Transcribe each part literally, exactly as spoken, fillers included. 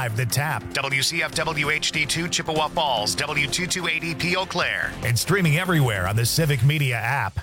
five The Tap, W C F W H D two Chippewa Falls, W two two eight zero P Eau Claire, and streaming everywhere on the Civic Media app.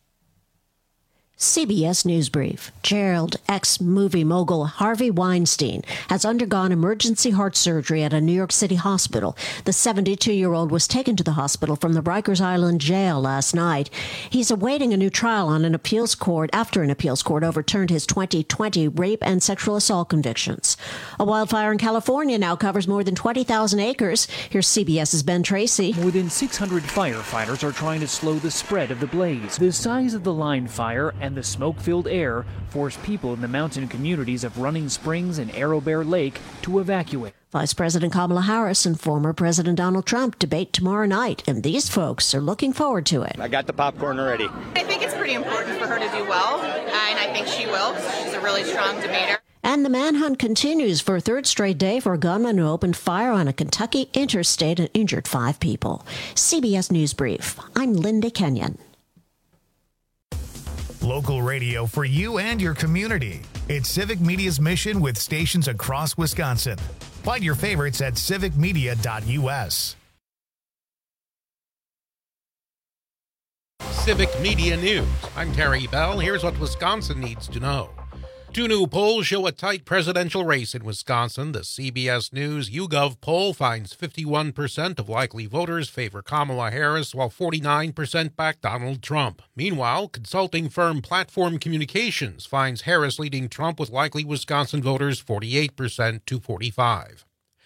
C B S News Brief. Jailed ex-movie mogul Harvey Weinstein has undergone emergency heart surgery at a New York City hospital. The seventy-two-year-old was taken to the hospital from the Rikers Island jail last night. He's awaiting a new trial on an appeals court after an appeals court overturned his twenty twenty rape and sexual assault convictions. A wildfire in California now covers more than twenty thousand acres. Here's CBS's Ben Tracy. More than six hundred firefighters are trying to slow the spread of the blaze. The size of the line fire and the smoke-filled air forced people in the mountain communities of Running Springs and Arrow Bear Lake to evacuate. Vice President Kamala Harris and former President Donald Trump debate tomorrow night, and these folks are looking forward to it. I got the popcorn already. I think it's pretty important for her to do well, and I think she will, because she's a really strong debater. And the manhunt continues for a third straight day for a gunman who opened fire on a Kentucky interstate and injured five people. C B S News Brief. I'm Linda Kenyon. Local radio for you and your community. It's Civic Media's mission with stations across Wisconsin. Find your favorites at civic media dot U S. Civic Media News. I'm Terry Bell. Here's what Wisconsin needs to know. Two new polls show a tight presidential race in Wisconsin. The C B S News YouGov poll finds fifty-one percent of likely voters favor Kamala Harris, while forty-nine percent back Donald Trump. Meanwhile, consulting firm Platform Communications finds Harris leading Trump with likely Wisconsin voters forty-eight percent to forty-five.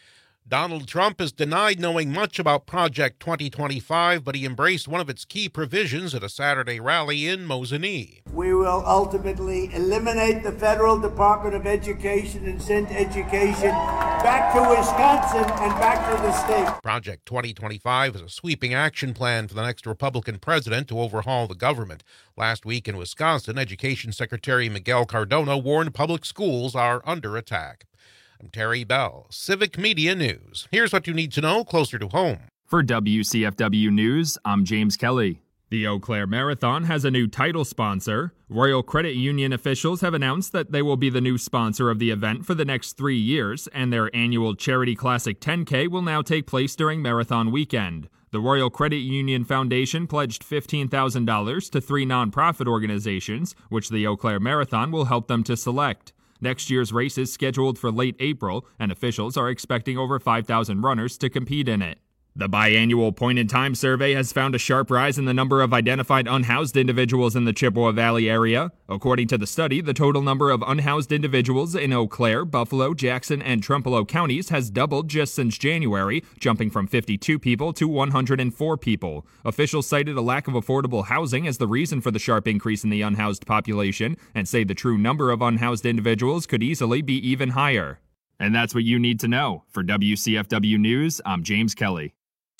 Donald Trump has denied knowing much about Project twenty twenty-five, but he embraced one of its key provisions at a Saturday rally in Mosinee. We will ultimately eliminate the Federal Department of Education and send education back to Wisconsin and back to the state. Project twenty twenty-five is a sweeping action plan for the next Republican president to overhaul the government. Last week in Wisconsin, Education Secretary Miguel Cardona warned public schools are under attack. I'm Terry Bell, Civic Media News. Here's what you need to know closer to home. For W C F W News, I'm James Kelly. The Eau Claire Marathon has a new title sponsor. Royal Credit Union officials have announced that they will be the new sponsor of the event for the next three years, and their annual Charity Classic ten K will now take place during marathon weekend. The Royal Credit Union Foundation pledged fifteen thousand dollars to three nonprofit organizations, which the Eau Claire Marathon will help them to select. Next year's race is scheduled for late April, and officials are expecting over five thousand runners to compete in it. The biannual point-in-time survey has found a sharp rise in the number of identified unhoused individuals in the Chippewa Valley area. According to the study, the total number of unhoused individuals in Eau Claire, Buffalo, Jackson, and Trempealeau counties has doubled just since January, jumping from fifty-two people to one hundred four people. Officials cited a lack of affordable housing as the reason for the sharp increase in the unhoused population, and say the true number of unhoused individuals could easily be even higher. And that's what you need to know. For W C F W News, I'm James Kelly.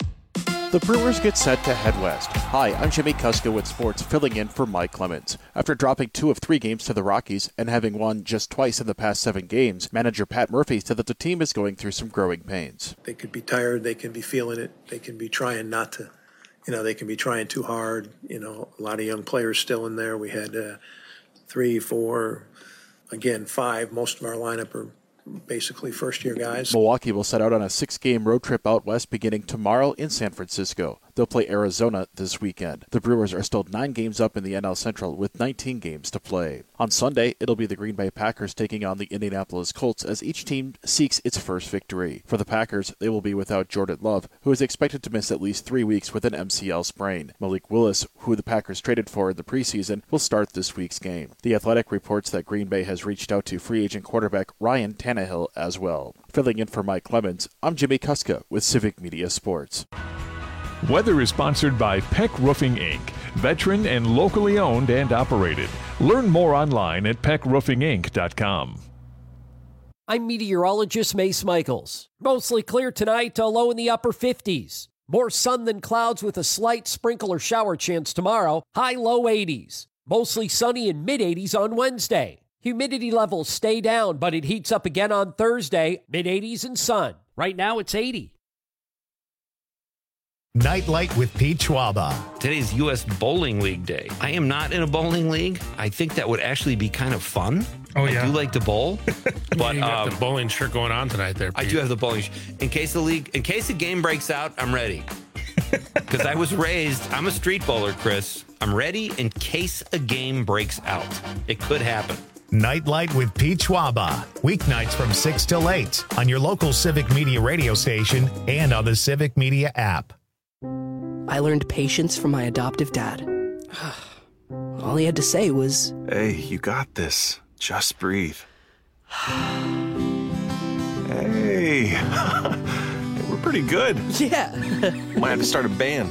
The Brewers get set to head west. Hi, I'm Jimmy Kuska with sports, filling in for Mike Clemens. After dropping two of three games to the Rockies and having won just twice in the past seven games, manager Pat Murphy said that the team is going through some growing pains. They could be tired, they can be feeling it, they can be trying not to, you know, they can be trying too hard. You know, a lot of young players still in there. We had uh, three, four, again, five. Most of our lineup are basically first-year guys. Milwaukee will set out on a six-game road trip out west beginning tomorrow in San Francisco. They'll play Arizona this weekend. The Brewers are still nine games up in the N L Central with nineteen games to play. On Sunday, it'll be the Green Bay Packers taking on the Indianapolis Colts as each team seeks its first victory. For the Packers, they will be without Jordan Love, who is expected to miss at least three weeks with an M C L sprain. Malik Willis, who the Packers traded for in the preseason, will start this week's game. The Athletic reports that Green Bay has reached out to free agent quarterback Ryan Tannehill as well. Filling in for Mike Clemens, I'm Jimmy Kuska with Civic Media Sports. Weather is sponsored by Peck Roofing Incorporated, veteran and locally owned and operated. Learn more online at peck roofing inc dot com. I'm meteorologist Mace Michaels. Mostly clear tonight, a low in the upper fifties. More sun than clouds with a slight sprinkle or shower chance tomorrow, high low eighties. Mostly sunny and mid eighties on Wednesday. Humidity levels stay down, but it heats up again on Thursday, mid eighties and sun. Right now it's eighty. Nightlight with Pete Schwaba. Today's U S Bowling League Day. I am not in a bowling league. I think that would actually be kind of fun. Oh, yeah. I do like to bowl. But you got um, the bowling shirt going on tonight there, Pete. I do have the bowling shirt. In case the league, in case the game breaks out, I'm ready. Because I was raised, I'm a street bowler, Chris. I'm ready in case a game breaks out. It could happen. Nightlight with Pete Schwaba. Weeknights from six till eight on your local Civic Media radio station and on the Civic Media app. I learned patience from my adoptive dad. All he had to say was, "Hey, you got this. Just breathe." Hey, we're pretty good. Yeah. Might have to start a band.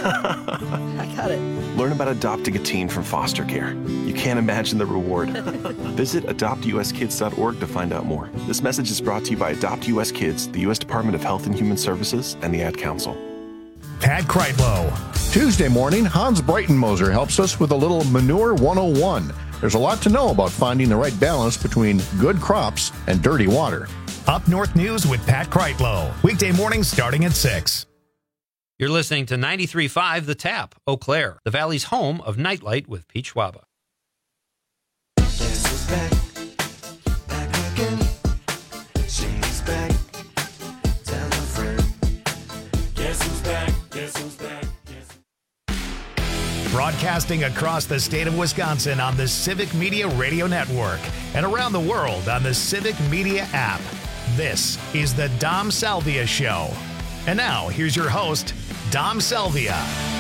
I got it. Learn about adopting a teen from foster care. You can't imagine the reward. Visit adopt u s kids dot org to find out more. This message is brought to you by Adopt U S Kids, the U S Department of Health and Human Services, and the Ad Council. Pat Kreitlow. Tuesday morning, Hans Breitenmoser helps us with a little Manure one oh one. There's a lot to know about finding the right balance between good crops and dirty water. Up North News with Pat Kreitlow. Weekday mornings starting at six. You're listening to ninety-three point five The Tap, Eau Claire, the Valley's home of Nightlight with Pete Schwaba. Guess who's back? Back again. She's back. Tell a friend. Guess who's back? Guess who's back? Guess. Broadcasting across the state of Wisconsin on the Civic Media Radio Network and around the world on the Civic Media app. This is the Dom Salvia Show. And now, here's your host, Dom Salvia.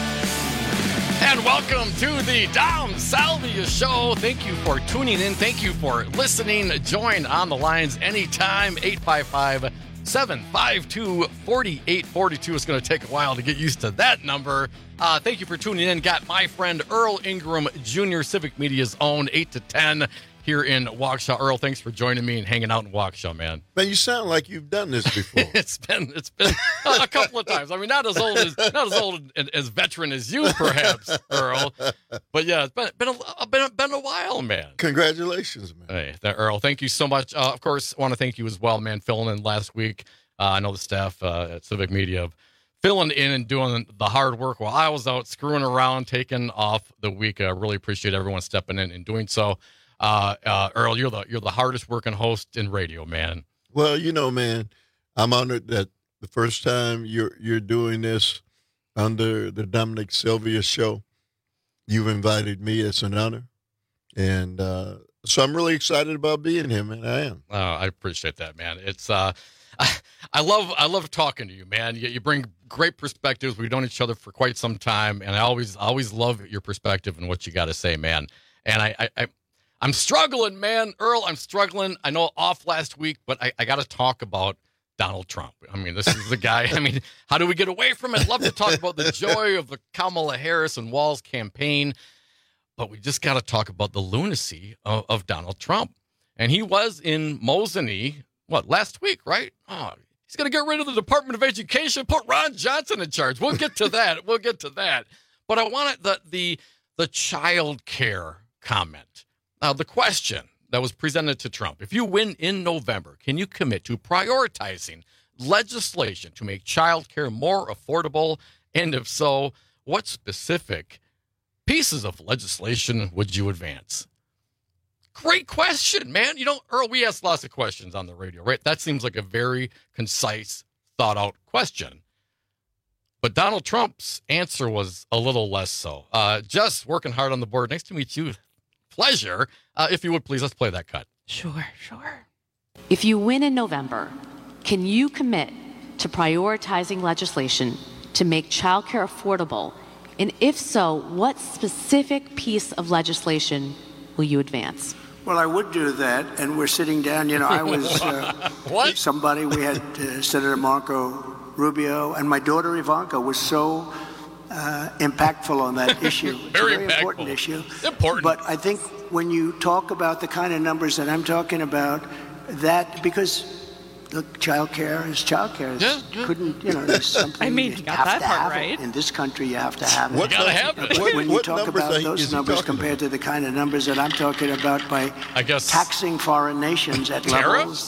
And welcome to the Dom Salvia Show. Thank you for tuning in. Thank you for listening. Join on the lines anytime. eight five five, seven five two, four eight four two. It's going to take a while to get used to that number. Uh, thank you for tuning in. Got my friend Earl Ingram Junior, Civic Media's own, eight to ten. Here in Waukesha. Earl, thanks for joining me and hanging out in Waukesha, man. Man, you sound like you've done this before. it's been it's been a couple of times. I mean, not as old as not as old and as veteran as you, perhaps, Earl. But yeah, it's been been a, been, been a while, man. Congratulations, man. Hey, that, Earl, thank you so much. Uh, of course, I want to thank you as well, man, filling in last week. Uh, I know the staff uh, at Civic Media filling in and doing the hard work while I was out screwing around, taking off the week. I uh, really appreciate everyone stepping in and doing so. Uh, uh, Earl, you're the you're the hardest working host in radio, man. Well, you know, man, I'm honored that the first time you're you're doing this under the Dominic Sylvia Show, you've invited me. It's an honor, and uh, so I'm really excited about being here, man. I am. Oh, I appreciate that, man. It's uh, I, I love I love talking to you, man. You, you bring great perspectives. We've known each other for quite some time, and I always always love your perspective and what you got to say, man. And I. I, I I'm struggling, man. Earl, I'm struggling. I know off last week, but I, I got to talk about Donald Trump. I mean, this is the guy. I mean, how do we get away from it? Love to talk about the joy of the Kamala Harris and Walz campaign, but we just got to talk about the lunacy of, of Donald Trump. And he was in Mosinee, what, last week, right? Oh, he's going to get rid of the Department of Education, put Ron Johnson in charge. We'll get to that. We'll get to that. But I wanted the the the child care comment. Now, the question that was presented to Trump, if you win in November, can you commit to prioritizing legislation to make child care more affordable? And if so, what specific pieces of legislation would you advance? Great question, man. You know, Earl, we ask lots of questions on the radio, right? That seems like a very concise, thought-out question. But Donald Trump's answer was a little less so. Uh, just working hard on the board. Nice to meet you. Pleasure. Uh, if you would, please, let's play that cut. Sure, sure. If you win in November, can you commit to prioritizing legislation to make childcare affordable? And if so, what specific piece of legislation will you advance? Well, I would do that, and we're sitting down. You know, I was uh, what? somebody. We had uh, Senator Marco Rubio, and my daughter Ivanka was so uh, impactful on that issue. It's very a very impactful. important issue. Important. But I think when you talk about the kind of numbers that I'm talking about, that because look, child care is child care. Yeah, yeah. Couldn't you know? There's something I mean, you you got have that to part have right. it. In this country, you have to have it. You gotta have it. When, when you What talk numbers are about he- those is he numbers talking compared to the kind of numbers that I'm talking about by I guess taxing foreign nations at Tariffs? levels that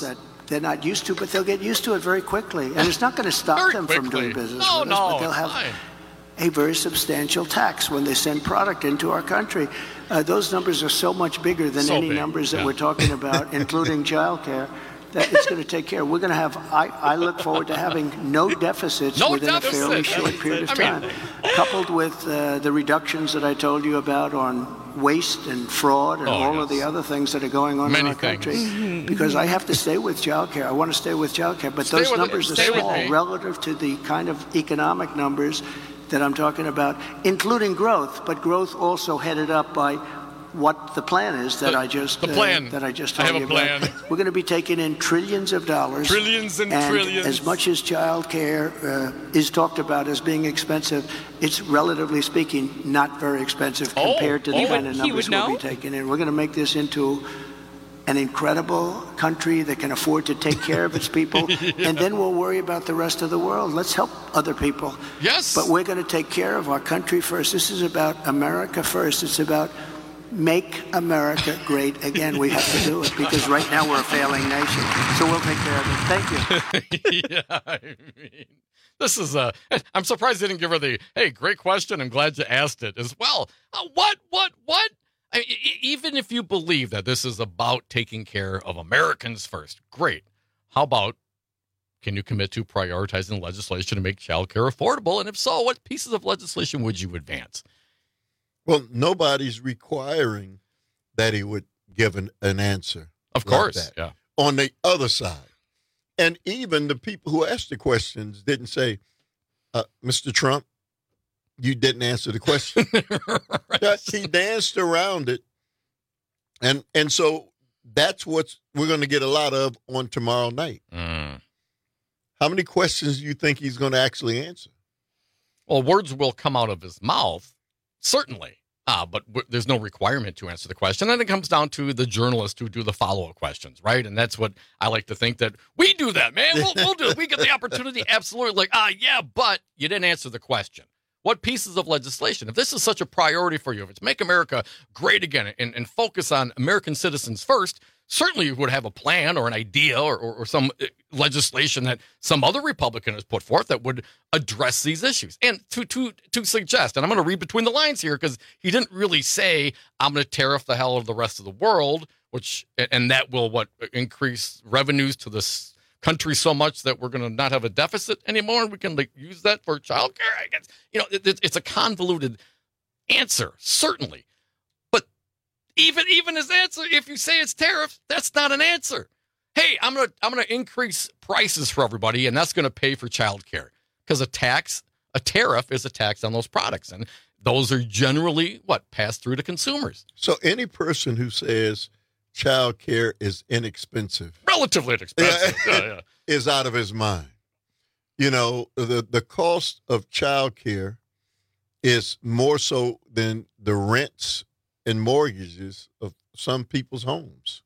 they're not used to, but they'll get used to it very quickly. And it's not going to stop Very them quickly. from doing business No, with us, no, but they'll it's have fine. a very substantial tax when they send product into our country. Uh, those numbers are so much bigger than So any big, numbers that yeah. we're talking about, including childcare, that it's going to take care. We're going to have, I, I look forward to having no deficits No within deficit. a fairly short period of I time, mean- coupled with uh, the reductions that I told you about on waste and fraud and Oh, all yes. of the other things that are going on Many in our country. things. Because I have to stay with childcare. I want to stay with childcare, but Stay those with it. numbers are Stay with small me. relative to the kind of economic numbers that I'm talking about, including growth, but growth also headed up by what the plan is that The- I just the plan. Uh, that I just I told have you a about. plan. We're going to be taking in trillions of dollars. Trillions and and trillions. As much as child care uh, is talked about as being expensive, it's relatively speaking not very expensive Oh, compared to the oh. kind of He numbers would we'll know? be taking in. We're going to make this into an incredible country that can afford to take care of its people, Yeah. and then we'll worry about the rest of the world. Let's help other people. Yes. But we're going to take care of our country first. This is about America first. It's about make America great again. We have to do it because right now we're a failing nation. So we'll take care of it. Thank you. Yeah, I mean, this is a. I'm surprised they didn't give her the. Hey, great question. I'm glad you asked it as well. Uh, what? What? What? I mean, e- even if you believe that this is about taking care of Americans first, great. How about? Can you commit to prioritizing legislation to make childcare affordable? And if so, what pieces of legislation would you advance? Well, nobody's requiring that he would give an, an answer. Of like course, that. yeah. On the other side. And even the people who asked the questions didn't say, uh, Mister Trump, you didn't answer the question. Right. He danced around it. And and so that's what we're going to get a lot of on tomorrow night. Mm. How many questions do you think he's going to actually answer? Well, words will come out of his mouth, certainly, uh, but w- there's no requirement to answer the question. And it comes down to the journalists who do the follow-up questions, right? And that's what I like to think that we do that, man. We'll, we'll do it. We get the opportunity. Absolutely. Like, ah, yeah, but you didn't answer the question. What pieces of legislation, if this is such a priority for you, if it's make America great again and, and focus on American citizens first, certainly you would have a plan or an idea or, or, or some legislation that some other Republican has put forth that would address these issues. And to to to suggest, and I'm going to read between the lines here because he didn't really say, I'm going to tariff the hell out of the rest of the world, which and that will what increase revenues to this country so much that we're going to not have a deficit anymore and we can like use that for childcare. I guess, you know, it, it's a convoluted answer, certainly. But even even his answer, if you say it's tariffs, that's not an answer. Hey, I'm gonna I'm gonna increase prices for everybody, and that's gonna pay for childcare because a tax, a tariff, is a tax on those products, and those are generally what passed through to consumers. So any person who says child care is inexpensive, relatively inexpensive, yeah, yeah, yeah. is out of his mind. You know, the the cost of child care is more so than the rents and mortgages of some people's homes.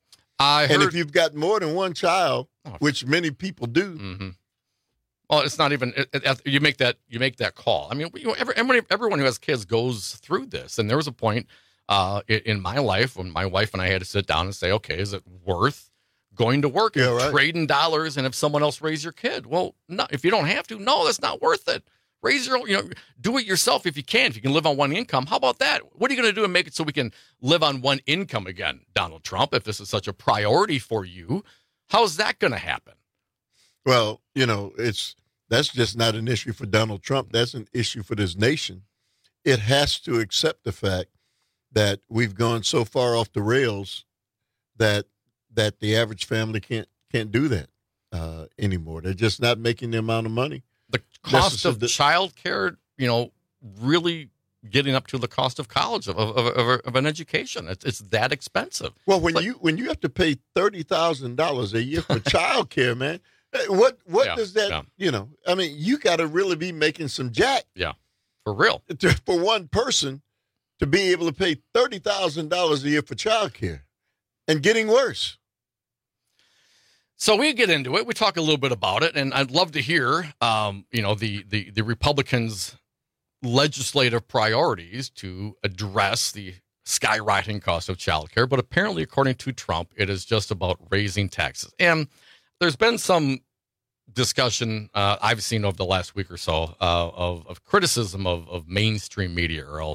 I and heard, if you've got more than one child, Oh. which many people do, mm-hmm. Well, it's not even it, it, you make that you make that call. I mean, you know, every, everybody, everyone who has kids goes through this, and there was a point uh, in, in my life when my wife and I had to sit down and say, okay, is it worth going to work and Yeah, right. trading dollars? And if someone else raise your kid, well, no, if you don't have to, no, that's not worth it. Raise your own, you know, do it yourself if you can. If you can live on one income, how about that? What are you going to do to make it so we can live on one income again, Donald Trump? If this is such a priority for you, how's that going to happen? well, you know, it's that's just not an issue for Donald Trump. That's an issue for this nation. It has to accept the fact that we've gone so far off the rails that that the average family can't can't do that uh, anymore. They're just not making the amount of money. The cost Necessary- of child care, you know, really getting up to the cost of college of of, of, of an education. It's, it's that expensive. Well, when But- you when you have to pay thirty thousand dollars a year for child care, man, eh, what what Yeah, does that yeah. you know? I mean, you got to really be making some jack Yeah, for real. to, for one person to be able to pay thirty thousand dollars a year for child care, and getting worse. So we get into it. We talk a little bit about it, and I'd love to hear, um, you know, the the the Republicans' legislative priorities to address the skyrocketing cost of childcare. But apparently, according to Trump, it is just about raising taxes. And there's been some discussion uh, I've seen over the last week or so uh, of, of criticism of, of mainstream media, Earl,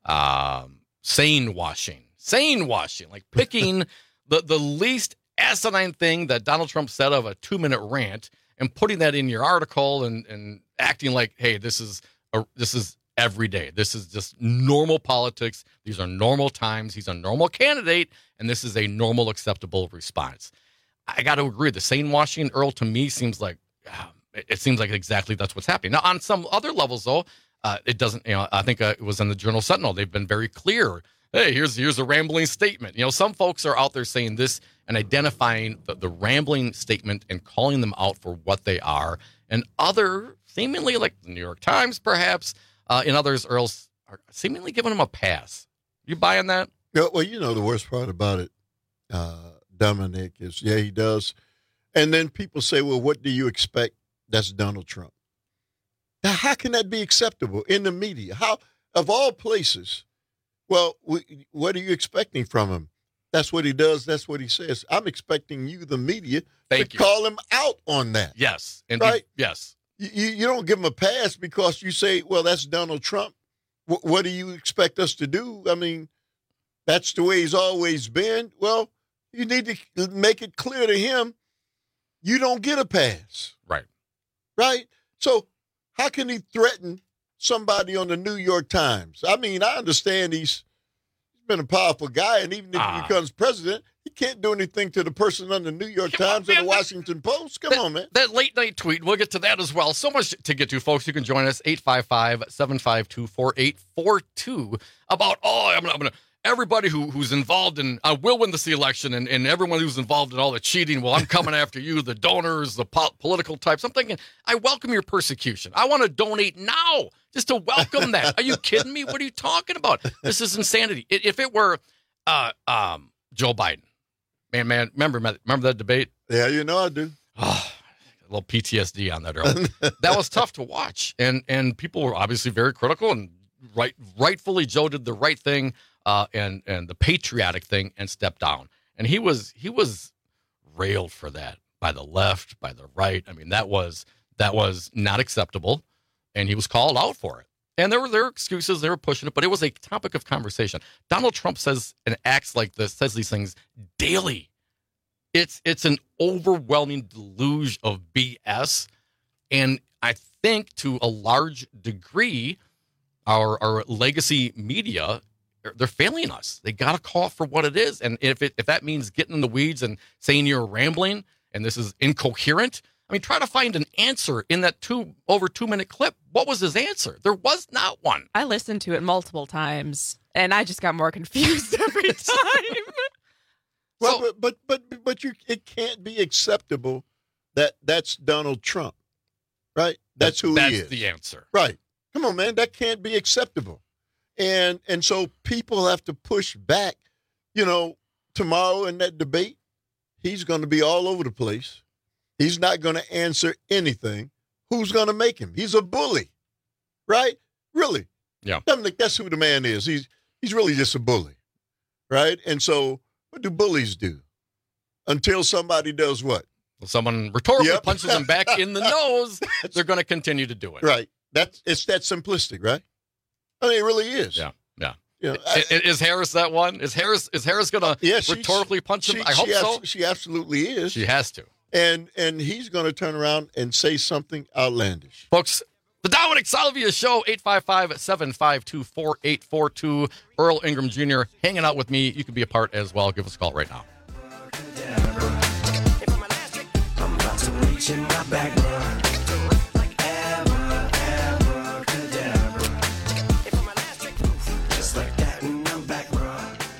um, sane washing, sane washing, like picking the, the least asinine thing that Donald Trump said of a two minute rant and putting that in your article and, and acting like, hey, this is a, this is every day. This is just normal politics. These are normal times. He's a normal candidate, and this is a normal, acceptable response. I got to agree. The sane washing, Earl, to me seems like uh, it seems like exactly that's what's happening. Now, on some other levels, though, uh, it doesn't. You know, I think uh, it was in the Journal Sentinel. They've been very clear. Hey, here's here's a rambling statement. You know, some folks are out there saying this and identifying the, the rambling statement and calling them out for what they are, and other seemingly like the New York Times, perhaps. Uh, in others, Earls are seemingly giving him a pass. You buying that? Yeah, well, you know, the worst part about it, uh, Dominic, is, yeah, he does. And then people say, well, what do you expect? That's Donald Trump. Now, how can that be acceptable in the media? How, of all places, well, we, what are you expecting from him? That's what he does. That's what he says. I'm expecting you, the media, Thank to you. call him out on that. Yes. And right? Be, yes. You, you don't give him a pass because you say, well, that's Donald Trump. W- what do you expect us to do? I mean, that's the way he's always been. Well, you need to make it clear to him you don't get a pass. Right. Right? So how can he threaten somebody on the New York Times? I mean, I understand he's, he's been a powerful guy, and even if Ah. he becomes president, he can't do anything to the person on the New York Come Times on, or the man. Washington Post. Come that, on, man. That late night tweet, we'll get to that as well. So much to get to, folks. You can join us, eight five five, seven five two, four eight four two, about, oh, I'm, I'm going to, everybody who, who's involved in, I will win this election, and, and everyone who's involved in all the cheating, well, I'm coming after you, the donors, the po- political types. I'm thinking, I welcome your persecution. I want to donate now just to welcome that. Are you kidding me? What are you talking about? This is insanity. If it were uh, um, Joe Biden, Man, man, remember remember that debate? Yeah, you know I do. Oh, a little P T S D on that, Earl. That was tough to watch, and and people were obviously very critical, and right, rightfully Joe did the right thing, uh, and and the patriotic thing, and stepped down. And he was he was railed for that by the left, by the right. I mean, that was that was not acceptable, and he was called out for it. And there were there were excuses, they were pushing it, but it was a topic of conversation. Donald Trump says and acts like this, says these things daily. It's it's an overwhelming deluge of B S. And I think to a large degree, our our legacy media, they're failing us. They got to call it for what it is. And if it if that means getting in the weeds and saying you're rambling and this is incoherent, I mean, try to find an answer in that two over two minute clip. What was his answer? There was not one. I listened to it multiple times, and I just got more confused every time. Well, so, but but but but you, it can't be acceptable that that's Donald Trump, right? That's who that's he is. The answer, right? Come on, man, that can't be acceptable, and and so people have to push back. You know, tomorrow in that debate, he's going to be all over the place. He's not going to answer anything. Who's going to make him? He's a bully, right? Really? Yeah. Dominic, that's who the man is. He's he's really just a bully, right? And so, what do bullies do? Until somebody does what? Well, someone rhetorically Yep. punches them back in the nose, they're going to continue to do it. Right. That's it's that simplistic, right? I mean, it really is. Yeah. Yeah. You know, I, is Harris that one? Is Harris is Harris going to yeah, she, rhetorically punch him? she, I hope she so. abs- she absolutely is. She has to. And and he's going to turn around and say something outlandish. Folks, the Dominic Salvia Show, eight five five, seven five two, four eight four two. Earl Ingram Junior hanging out with me. You can be a part as well. Give us a call right now. I'm about to reach in my back, like ever, ever, cadabra. Just like that, and I'm back, bro.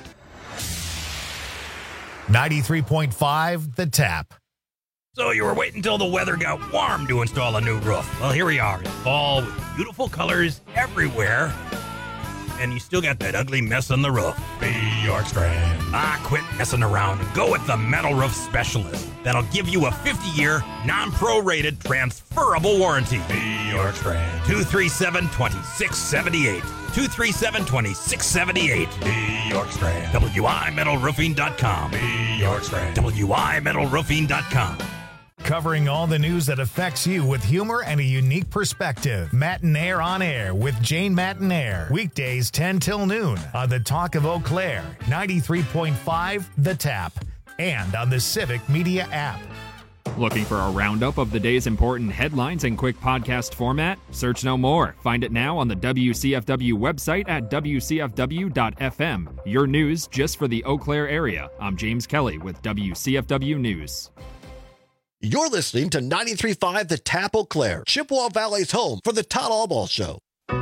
ninety-three point five The Tap. So you were waiting until the weather got warm to install a new roof. Well, here we are in fall with beautiful colors everywhere. And you still got that ugly mess on the roof. Be York Strand. Ah, quit messing around and go with the Metal Roof Specialist. That'll give you a fifty-year, non-prorated, transferable warranty. Be York Strand. two three seven, two six seven eight. two three seven, two six seven eight. Be York Strand. W I metal roofing dot com. Be York Strand. W I metal roofing dot com. covering all the news that affects you with humor and a unique perspective. Matinaire on Air with Jane Matinaire. Weekdays ten till noon on the Talk of Eau Claire, ninety-three point five The Tap, and on the Civic Media app. Looking for a roundup of the day's important headlines in quick podcast format? Search no more. Find it now on the W C F W website at W C F W dot F M. Your news just for the Eau Claire area. I'm James Kelly with W C F W News. You're listening to ninety-three point five The Tap Eau Claire, Chippewa Valley's home for the Todd Allball Show.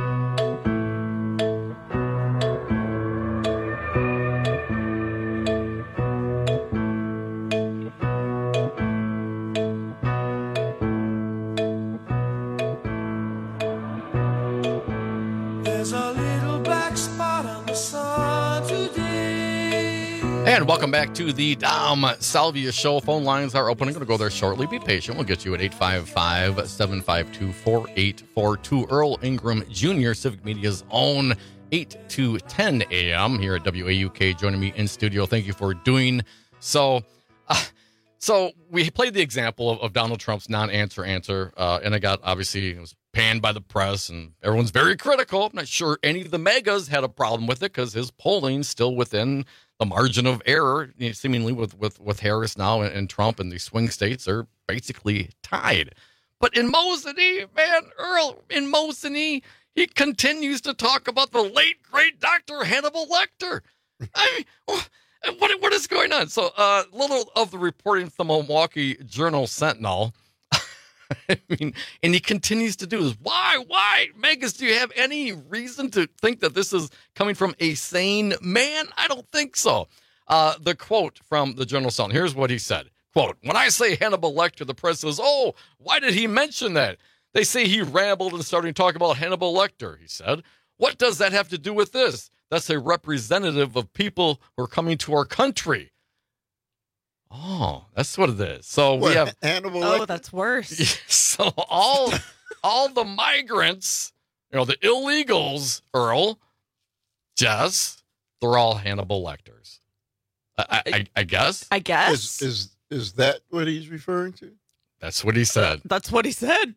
And welcome back to the Dom Salvia Show. Phone lines are open. I'm going to go there shortly. Be patient. We'll get you at eight five five, seven five two, four eight four two. Earl Ingram Junior, Civic Media's own, eight to ten a.m. here at W A U K, joining me in studio. Thank you for doing so. Uh, so we played the example of, of Donald Trump's non-answer answer, uh, and I got, obviously, it was panned by the press, and everyone's very critical. I'm not sure any of the megas had a problem with it because his polling's still within the margin of error, you know, seemingly with, with, with Harris now and, and Trump, and the swing states are basically tied. But in Mosinee, man, Earl, in Mosinee, he continues to talk about the late, great Doctor Hannibal Lecter. I mean, what, what is going on? So a uh, little of the reporting from the Milwaukee Journal-Sentinel. I mean, and he continues to do this. Why? Why? Megas, do you have any reason to think that this is coming from a sane man? I don't think so. Uh, the quote from the Journal-Sentinel, here's what he said. Quote, when I say Hannibal Lecter, the press says, oh, why did he mention that? They say he rambled and started talking about Hannibal Lecter, he said. What does that have to do with this? That's a representative of people who are coming to our country. Oh, that's what it is. So what, we have Hannibal Oh, Lecter? that's worse. So all all the migrants, you know, the illegals, Earl, Jess, they're all Hannibal Lecters. I, I, I guess. I guess. Is, is is that what he's referring to? That's what he said. That's what he said.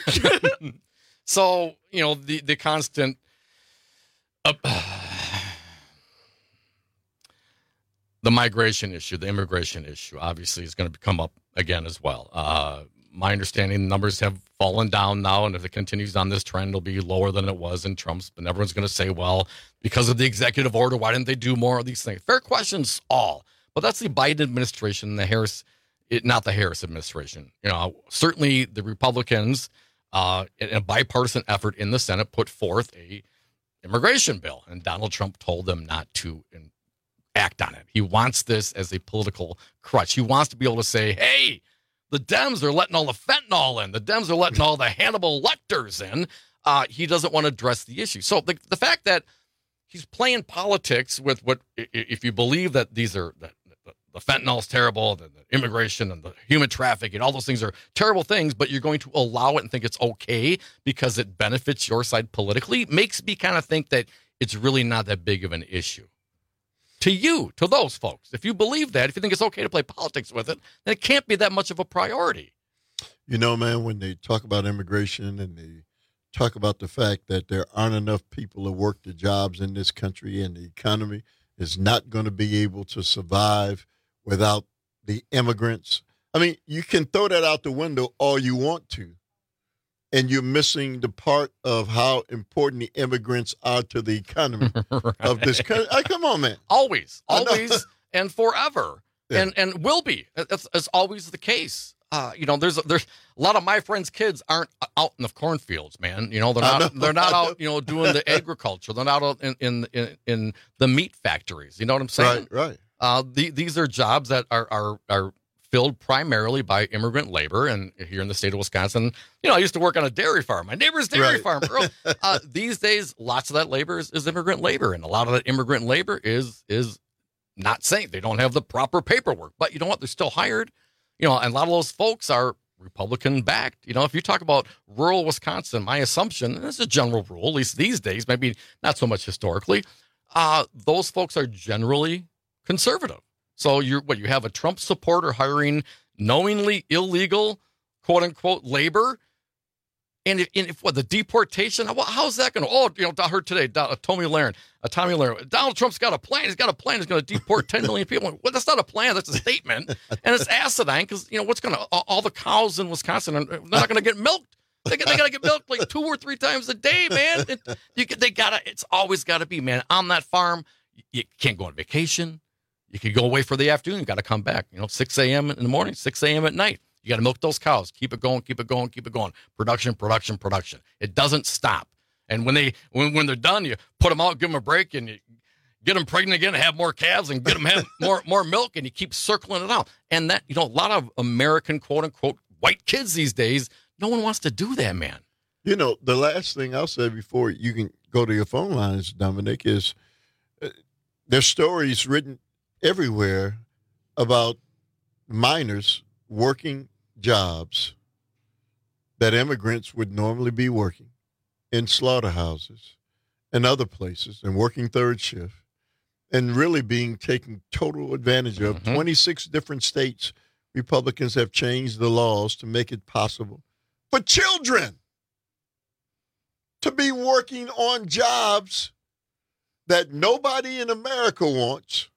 So, you know, the, the constant... Uh, the migration issue, the immigration issue, obviously is going to come up again as well. Uh, my understanding, numbers have fallen down now, and if it continues on this trend, it'll be lower than it was in Trump's. And everyone's going to say, well, because of the executive order, why didn't they do more of these things? Fair questions, all. But that's the Biden administration, the Harris, it, not the Harris administration. You know, certainly the Republicans, uh, in a bipartisan effort in the Senate, put forth a immigration bill, and Donald Trump told them not to in, act on it. He wants this as a political crutch. He wants to be able to say, hey, the Dems are letting all the fentanyl in. The Dems are letting all the Hannibal Lecters in. Uh, he doesn't want to address the issue. So the, the fact that he's playing politics with what, if you believe that these are, that the fentanyl is terrible, the, the immigration and the human trafficking, all those things are terrible things, but you're going to allow it and think it's okay because it benefits your side politically, makes me kind of think that it's really not that big of an issue. To you, to those folks, if you believe that, if you think it's okay to play politics with it, then it can't be that much of a priority. You know, man, when they talk about immigration and they talk about the fact that there aren't enough people to work the jobs in this country and the economy is not going to be able to survive without the immigrants. I mean, you can throw that out the window all you want to, and you're missing the part of how important the immigrants are to the economy right. of this country. Oh, come on, man. Always, always, and forever, yeah. and and will be. That's, that's always the case. Uh, you know, there's there's a lot of my friends' kids aren't out in the cornfields, man. You know, they're not know, they're not out, you know, doing the agriculture. They're not out in in in, in the meat factories. You know what I'm saying? Right, right. Uh, the, these are jobs that are are are filled primarily by immigrant labor. And here in the state of Wisconsin, you know, I used to work on a dairy farm. My neighbor's dairy right. farm. Earl. Uh, these days, lots of that labor is, is immigrant labor, and a lot of that immigrant labor is is not saying they don't have the proper paperwork. But you know what? They're still hired. You know, and a lot of those folks are Republican backed. You know, if you talk about rural Wisconsin, my assumption, and it's a general rule, at least these days, maybe not so much historically, uh, those folks are generally conservative. So you're what you have a Trump supporter hiring knowingly illegal, quote unquote, labor. And if, and if what the deportation, how, how's that going to? Oh, you know, I heard today, uh, Tommy Lahren, uh, Tommy Lahren, Donald Trump's got a plan. He's got a plan. He's going to deport ten million people. Well, that's not a plan. That's a statement, and it's asinine because you know what's going to all, all the cows in Wisconsin are they're not going to get milked. They, they got to get milked like two or three times a day, man. It, you, they gotta. It's always got to be, man. On that farm, you can't go on vacation. You can go away for the afternoon. You got to come back. You know, six a.m. in the morning, six a.m. at night. You got to milk those cows. Keep it going, keep it going, keep it going. Production, production, production. It doesn't stop. And when they when when they're done, you put them out, give them a break, and you get them pregnant again, and have more calves, and get them have more more milk, and you keep circling it out. And that, you know, a lot of American quote unquote white kids these days, no one wants to do that, man. You know, the last thing I'll say before you can go to your phone lines, Dominic, is uh, there's stories written everywhere about minors working jobs that immigrants would normally be working in slaughterhouses and other places and working third shift and really being taken total advantage of. Mm-hmm. twenty-six different states, Republicans have changed the laws to make it possible for children to be working on jobs that nobody in America wants,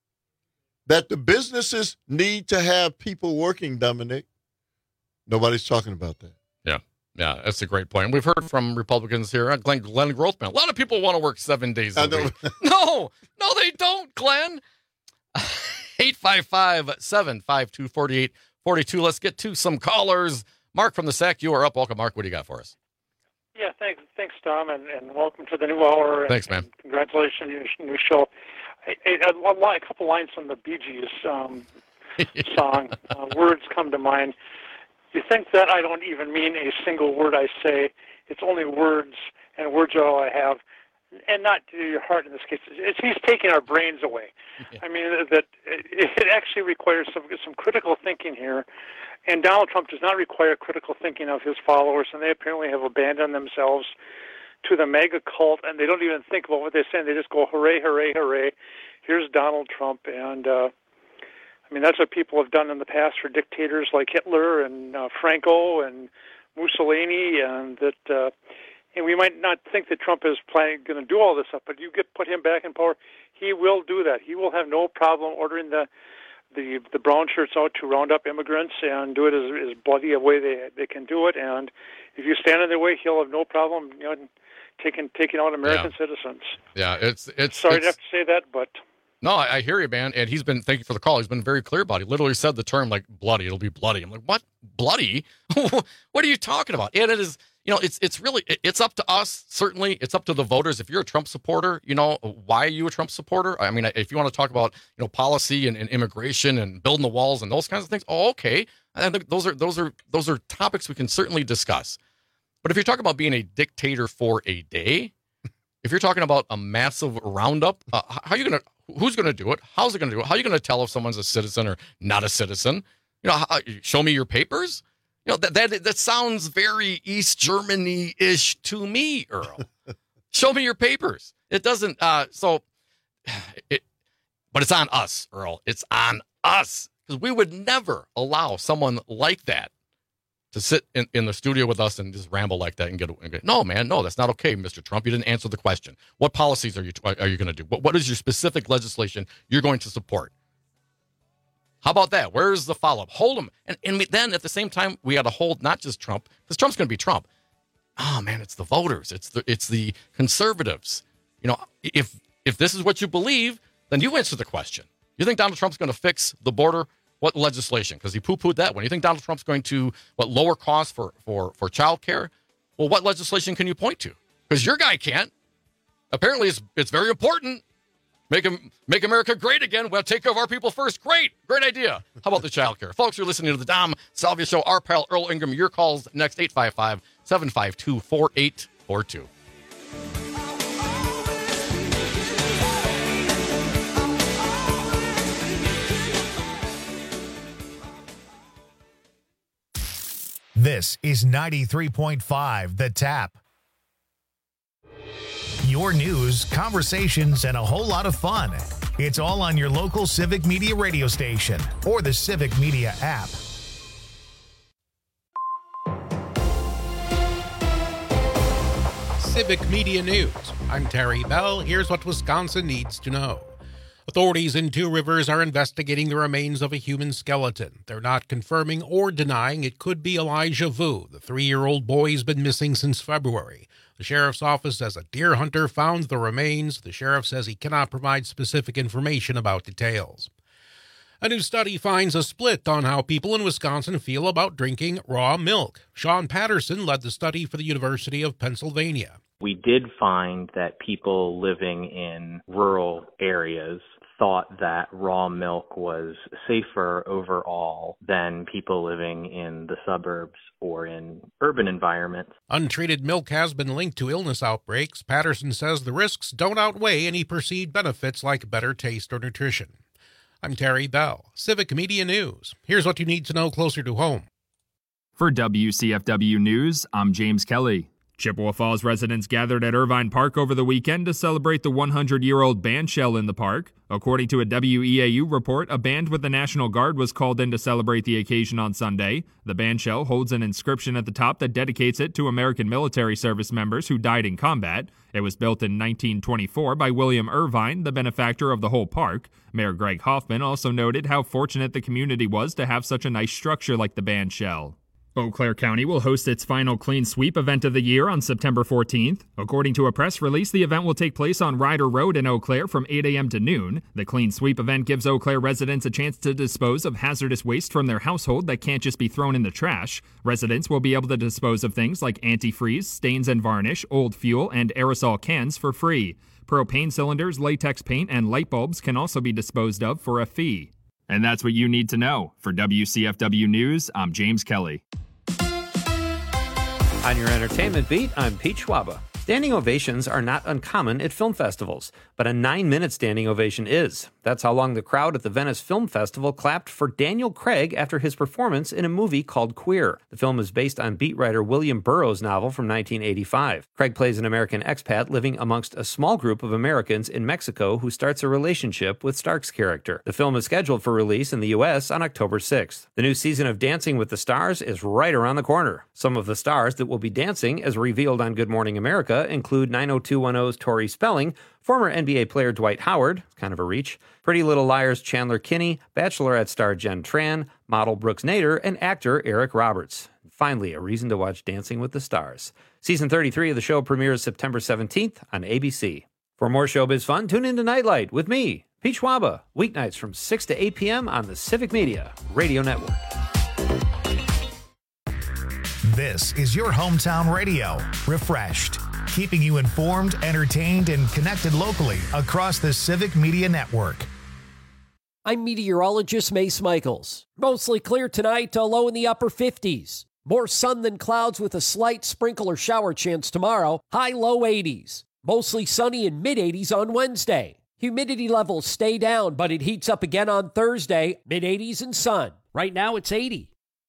that the businesses need to have people working, Dominic. Nobody's talking about that. Yeah, yeah, that's a great point. We've heard from Republicans here, Glenn, Glenn Grothman. A lot of people want to work seven days a week. No, no, they don't, Glenn. eight five five, seven five two, four eight four two. Let's get to some callers. Mark from the S A C, you are up. Welcome, Mark. What do you got for us? Yeah, thanks, thanks, Tom, and, and welcome to the new hour. Thanks, and, man. And congratulations on your new show. A, a, a, a couple lines from the Bee Gees um, song. Uh, words come to mind. You think that I don't even mean a single word I say. It's only words, and words are all I have. And not to your heart in this case. It's, he's taking our brains away. Yeah. I mean, that it, it actually requires some some critical thinking here. And Donald Trump does not require critical thinking of his followers, and they apparently have abandoned themselves to the mega cult, and they don't even think about what they're saying. They just go, hooray, hooray, hooray. Here's Donald Trump. And, uh, I mean, that's what people have done in the past for dictators like Hitler and uh, Franco and Mussolini, and that, uh, and we might not think that Trump is planning going to do all this stuff, but you get put him back in power, he will do that. He will have no problem ordering the the the brown shirts out to round up immigrants and do it as, as bloody a way they they can do it. And if you stand in their way, he'll have no problem, you know, taking taking out American yeah. citizens. Yeah, it's it's sorry it's, to have to say that, but. No, I, I hear you, man. And he's been, thank you for the call. He's been very clear about it. He literally said the term like bloody. It'll be bloody. I'm like, what? Bloody? What are you talking about? And it is, you know, it's it's really, it's up to us. Certainly, it's up to the voters. If you're a Trump supporter, you know, why are you a Trump supporter? I mean, if you want to talk about, you know, policy and, and immigration and building the walls and those kinds of things, oh, okay. I think those are those are those are topics we can certainly discuss. But if you're talking about being a dictator for a day, if you're talking about a massive roundup, uh, how are you going to? Who's going to do it? How's it going to do it? How are you going to tell if someone's a citizen or not a citizen? You know, how, show me your papers. You know, that that that sounds very East Germany-ish to me, Earl. Show me your papers. It doesn't. Uh, so, it, but it's on us, Earl. It's on us because we would never allow someone like that to sit in, in the studio with us and just ramble like that and get, and get no, man, no, that's not okay, Mister Trump. You didn't answer the question. What policies are you are you going to do? What, what is your specific legislation you're going to support? How about that? Where's the follow-up? Hold them. And, and we, then at the same time, we got to hold not just Trump, because Trump's going to be Trump. Oh, man, it's the voters. It's the it's the conservatives. You know, if if this is what you believe, then you answer the question. You think Donald Trump's going to fix the border? What legislation? Because he poo-pooed that one. You think Donald Trump's going to what lower costs for for for child care? Well, what legislation can you point to? Because your guy can't. Apparently, it's it's very important. Make him make America great again. We'll take care of our people first. Great, great idea. How about the child care, folks? You're listening to the Dom Salvia Show. Our pal Earl Ingram. Your calls next. eight five five, seven five two, four eight four two. This is ninety-three point five The Tap. Your news, conversations, and a whole lot of fun. It's all on your local Civic Media radio station or the Civic Media app. Civic Media News. I'm Terry Bell. Here's what Wisconsin needs to know. Authorities in Two Rivers are investigating the remains of a human skeleton. They're not confirming or denying it could be Elijah Vu. The three-year-old boy has been missing since February. The sheriff's office says a deer hunter found the remains. The sheriff says he cannot provide specific information about details. A new study finds a split on how people in Wisconsin feel about drinking raw milk. Sean Patterson led the study for the University of Pennsylvania. We did find that people living in rural areas thought that raw milk was safer overall than people living in the suburbs or in urban environments. Untreated milk has been linked to illness outbreaks. Patterson says the risks don't outweigh any perceived benefits like better taste or nutrition. I'm Terry Bell, Civic Media News. Here's what you need to know closer to home. For W C F W News, I'm James Kelly. Chippewa Falls residents gathered at Irvine Park over the weekend to celebrate the hundred-year-old bandshell in the park. According to a W E A U report, a band with the National Guard was called in to celebrate the occasion on Sunday. The bandshell holds an inscription at the top that dedicates it to American military service members who died in combat. It was built in nineteen twenty-four by William Irvine, the benefactor of the whole park. Mayor Greg Hoffman also noted how fortunate the community was to have such a nice structure like the bandshell. Eau Claire County will host its final Clean Sweep event of the year on September fourteenth. According to a press release, the event will take place on Ryder Road in Eau Claire from eight a.m. to noon. The Clean Sweep event gives Eau Claire residents a chance to dispose of hazardous waste from their household that can't just be thrown in the trash. Residents will be able to dispose of things like antifreeze, stains and varnish, old fuel, and aerosol cans for free. Propane cylinders, latex paint, and light bulbs can also be disposed of for a fee. And that's what you need to know. For W C F W News, I'm James Kelly. On your entertainment beat, I'm Pete Schwaba. Standing ovations are not uncommon at film festivals, but a nine-minute standing ovation is. That's how long the crowd at the Venice Film Festival clapped for Daniel Craig after his performance in a movie called Queer. The film is based on beat writer William Burroughs' novel from nineteen eighty-five. Craig plays an American expat living amongst a small group of Americans in Mexico who starts a relationship with Stark's character. The film is scheduled for release in the U S on October sixth. The new season of Dancing with the Stars is right around the corner. Some of the stars that will be dancing, as revealed on Good Morning America, include nine oh two one oh's Tori Spelling, former N B A player Dwight Howard, kind of a reach, Pretty Little Liars Chandler Kinney, Bachelorette star Jen Tran, model Brooks Nader, and actor Eric Roberts. Finally, a reason to watch Dancing with the Stars. Season thirty-three of the show premieres September seventeenth on A B C. For more showbiz fun, tune in to Nightlight with me, Pete Schwaba, weeknights from six to eight p.m. on the Civic Media Radio Network. This is your hometown radio, refreshed, keeping you informed, entertained, and connected locally across the Civic Media Network. I'm meteorologist Mace Michaels. Mostly clear tonight, a low in the upper fifties. More sun than clouds with a slight sprinkle or shower chance tomorrow, high low eighties. Mostly sunny and mid eighties on Wednesday. Humidity levels stay down, but it heats up again on Thursday, mid eighties and sun. Right now it's eighty.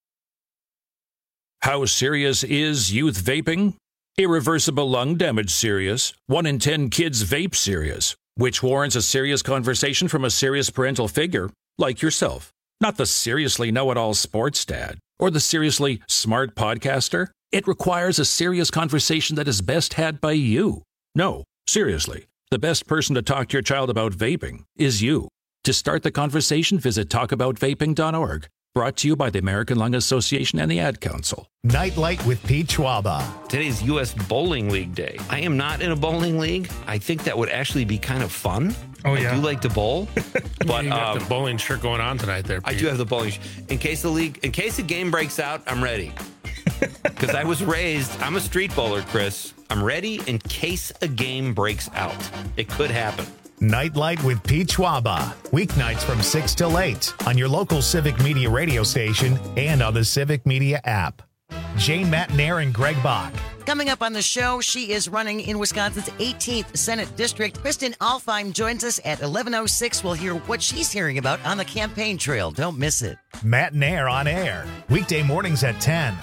How serious is youth vaping? Irreversible lung damage serious. One in ten kids vape serious, which warrants a serious conversation from a serious parental figure like yourself. Not the seriously know-it-all sports dad or the seriously smart podcaster. It requires a serious conversation that is best had by you. No, seriously, the best person to talk to your child about vaping is you. To start the conversation, visit talk about vaping dot org. Brought to you by the American Lung Association and the Ad Council. Nightlight with Pete Schwaba. Today's U S Bowling League Day. I am not in a bowling league. I think that would actually be kind of fun. Oh, I yeah. do like to bowl. But you got um, the bowling shirt going on tonight there, Pete. I do have the bowling shirt. In case the league, in case the game breaks out, I'm ready. Because I was raised, I'm a street bowler, Chris. I'm ready in case a game breaks out. It could happen. Nightlight with Pete Schwaba. Weeknights from six till eight on your local Civic Media radio station and on the Civic Media app. Jane Matnair and Greg Bach. Coming up on the show, she is running in Wisconsin's eighteenth Senate District. Kristen Alfheim joins us at eleven oh six. We'll hear what she's hearing about on the campaign trail. Don't miss it. Matnair on air. Weekday mornings at ten.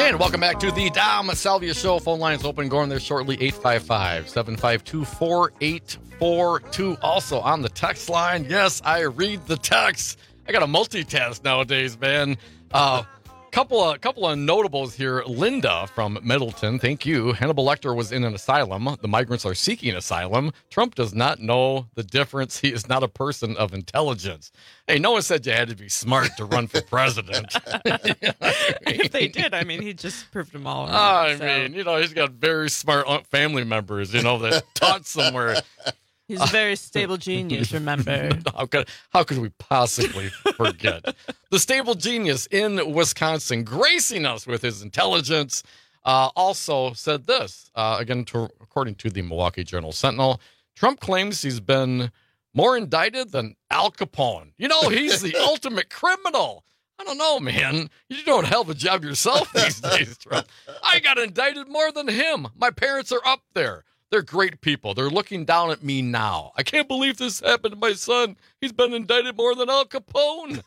And welcome back to the Dom Salvia Show. Phone lines open, going there shortly. eight five five, seven five two, four eight four two. Also on the text line. Yes, I read the text. I got to multitask nowadays, man. Uh, couple of couple of notables here. Linda from Middleton, thank you. Hannibal Lecter was in an asylum. The migrants are seeking asylum. Trump does not know the difference. He is not a person of intelligence. Hey, no one said you had to be smart to run for president. If they did, I mean, he just proved them all wrong. I so. mean, you know, he's got very smart family members, you know, that taught somewhere. He's a very stable genius, remember? How could, how could we possibly forget? The stable genius in Wisconsin, gracing us with his intelligence, uh, also said this, uh, again, to, according to the Milwaukee Journal Sentinel, Trump claims he's been more indicted than Al Capone. You know, he's the ultimate criminal. I don't know, man. You're doing a hell of a job yourself these days, Trump. I got indicted more than him. My parents are up there. They're great people. They're looking down at me now. I can't believe this happened to my son. He's been indicted more than Al Capone.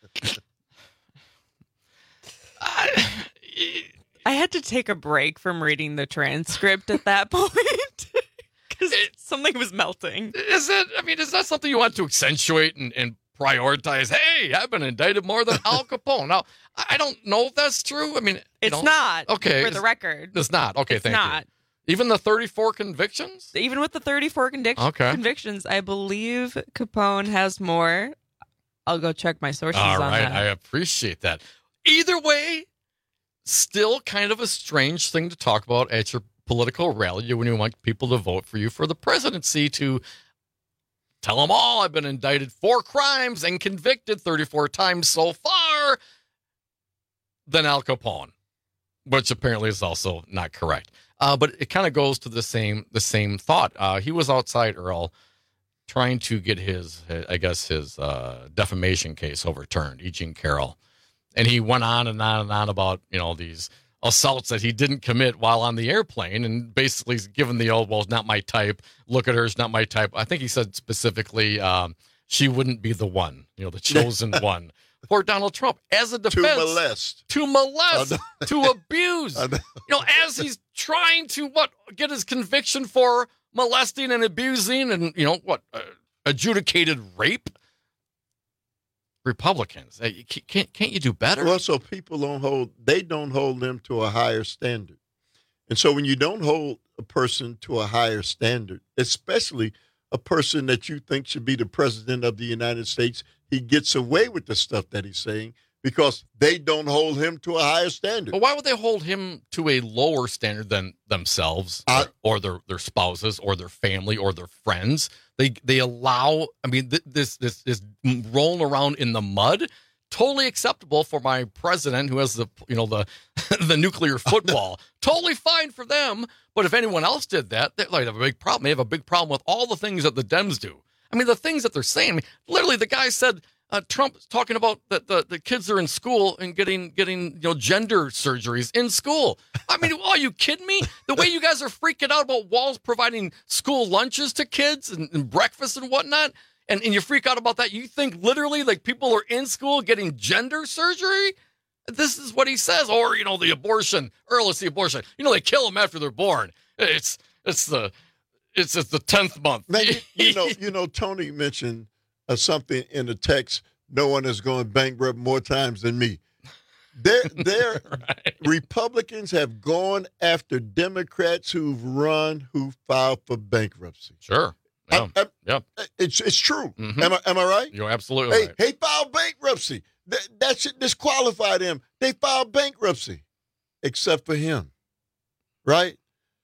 I, I had to take a break from reading the transcript at that point because something was melting. Is it? I mean, is that something you want to accentuate and, and prioritize? Hey, I've been indicted more than Al Capone. Now, I don't know if that's true. I mean, It's know, not, okay, for the record. It's not. Okay, It's thank not. you. Even the thirty-four convictions? Even with the thirty-four convic- Okay. convictions, I believe Capone has more. I'll go check my sources All on right, that. I appreciate that. Either way, still kind of a strange thing to talk about at your political rally when you want people to vote for you for the presidency, to tell them all I've been indicted for crimes and convicted thirty-four times so far than Al Capone, which apparently is also not correct. Uh, but it kind of goes to the same the same thought. Uh, he was outside Earl trying to get his, I guess, his uh, defamation case overturned, E. Jean Carroll. And he went on and on and on about, you know, these assaults that he didn't commit while on the airplane, and basically given the old, well, it's not my type. Look at her, it's not my type. I think he said specifically um, she wouldn't be the one, you know, the chosen one. For Donald Trump, as a defense, To molest. to molest, to abuse. You know, as he's trying to what get his conviction for molesting and abusing, and you know what, uh, adjudicated rape. Republicans, uh, you can't can't you do better? Well, so people don't hold they don't hold them to a higher standard, and so when you don't hold a person to a higher standard, especially a person that you think should be the president of the United States, he gets away with the stuff that he's saying because they don't hold him to a higher standard. But why would they hold him to a lower standard than themselves uh, or their, their spouses or their family or their friends? They they allow, I mean, th- this this this rolling around in the mud, totally acceptable for my president who has the, you know, the the nuclear football. Totally fine for them. But if anyone else did that, they like have a big problem. They have a big problem with all the things that the Dems do. I mean, the things that they're saying. I mean, literally, the guy said uh, Trump's talking about that the, the kids are in school and getting getting you know gender surgeries in school. I mean, are you kidding me? The way you guys are freaking out about Walz providing school lunches to kids and, and breakfast and whatnot, and, and you freak out about that. You think literally like people are in school getting gender surgery? This is what he says. Or, you know, the abortion, Earl, it's the abortion. You know, they kill them after they're born. It's it's the it's, it's the tenth month. Now, you, you know, you know, Tony mentioned uh, something in the text. No one is going bankrupt more times than me. They're, they're right. Republicans have gone after Democrats who've run, who filed for bankruptcy. Sure. Yeah. I, I, yeah. It's it's true. Mm-hmm. Am I am I right? You're absolutely hey, right. Hey, filed bankruptcy. That, that should disqualify them. They filed bankruptcy, except for him, right?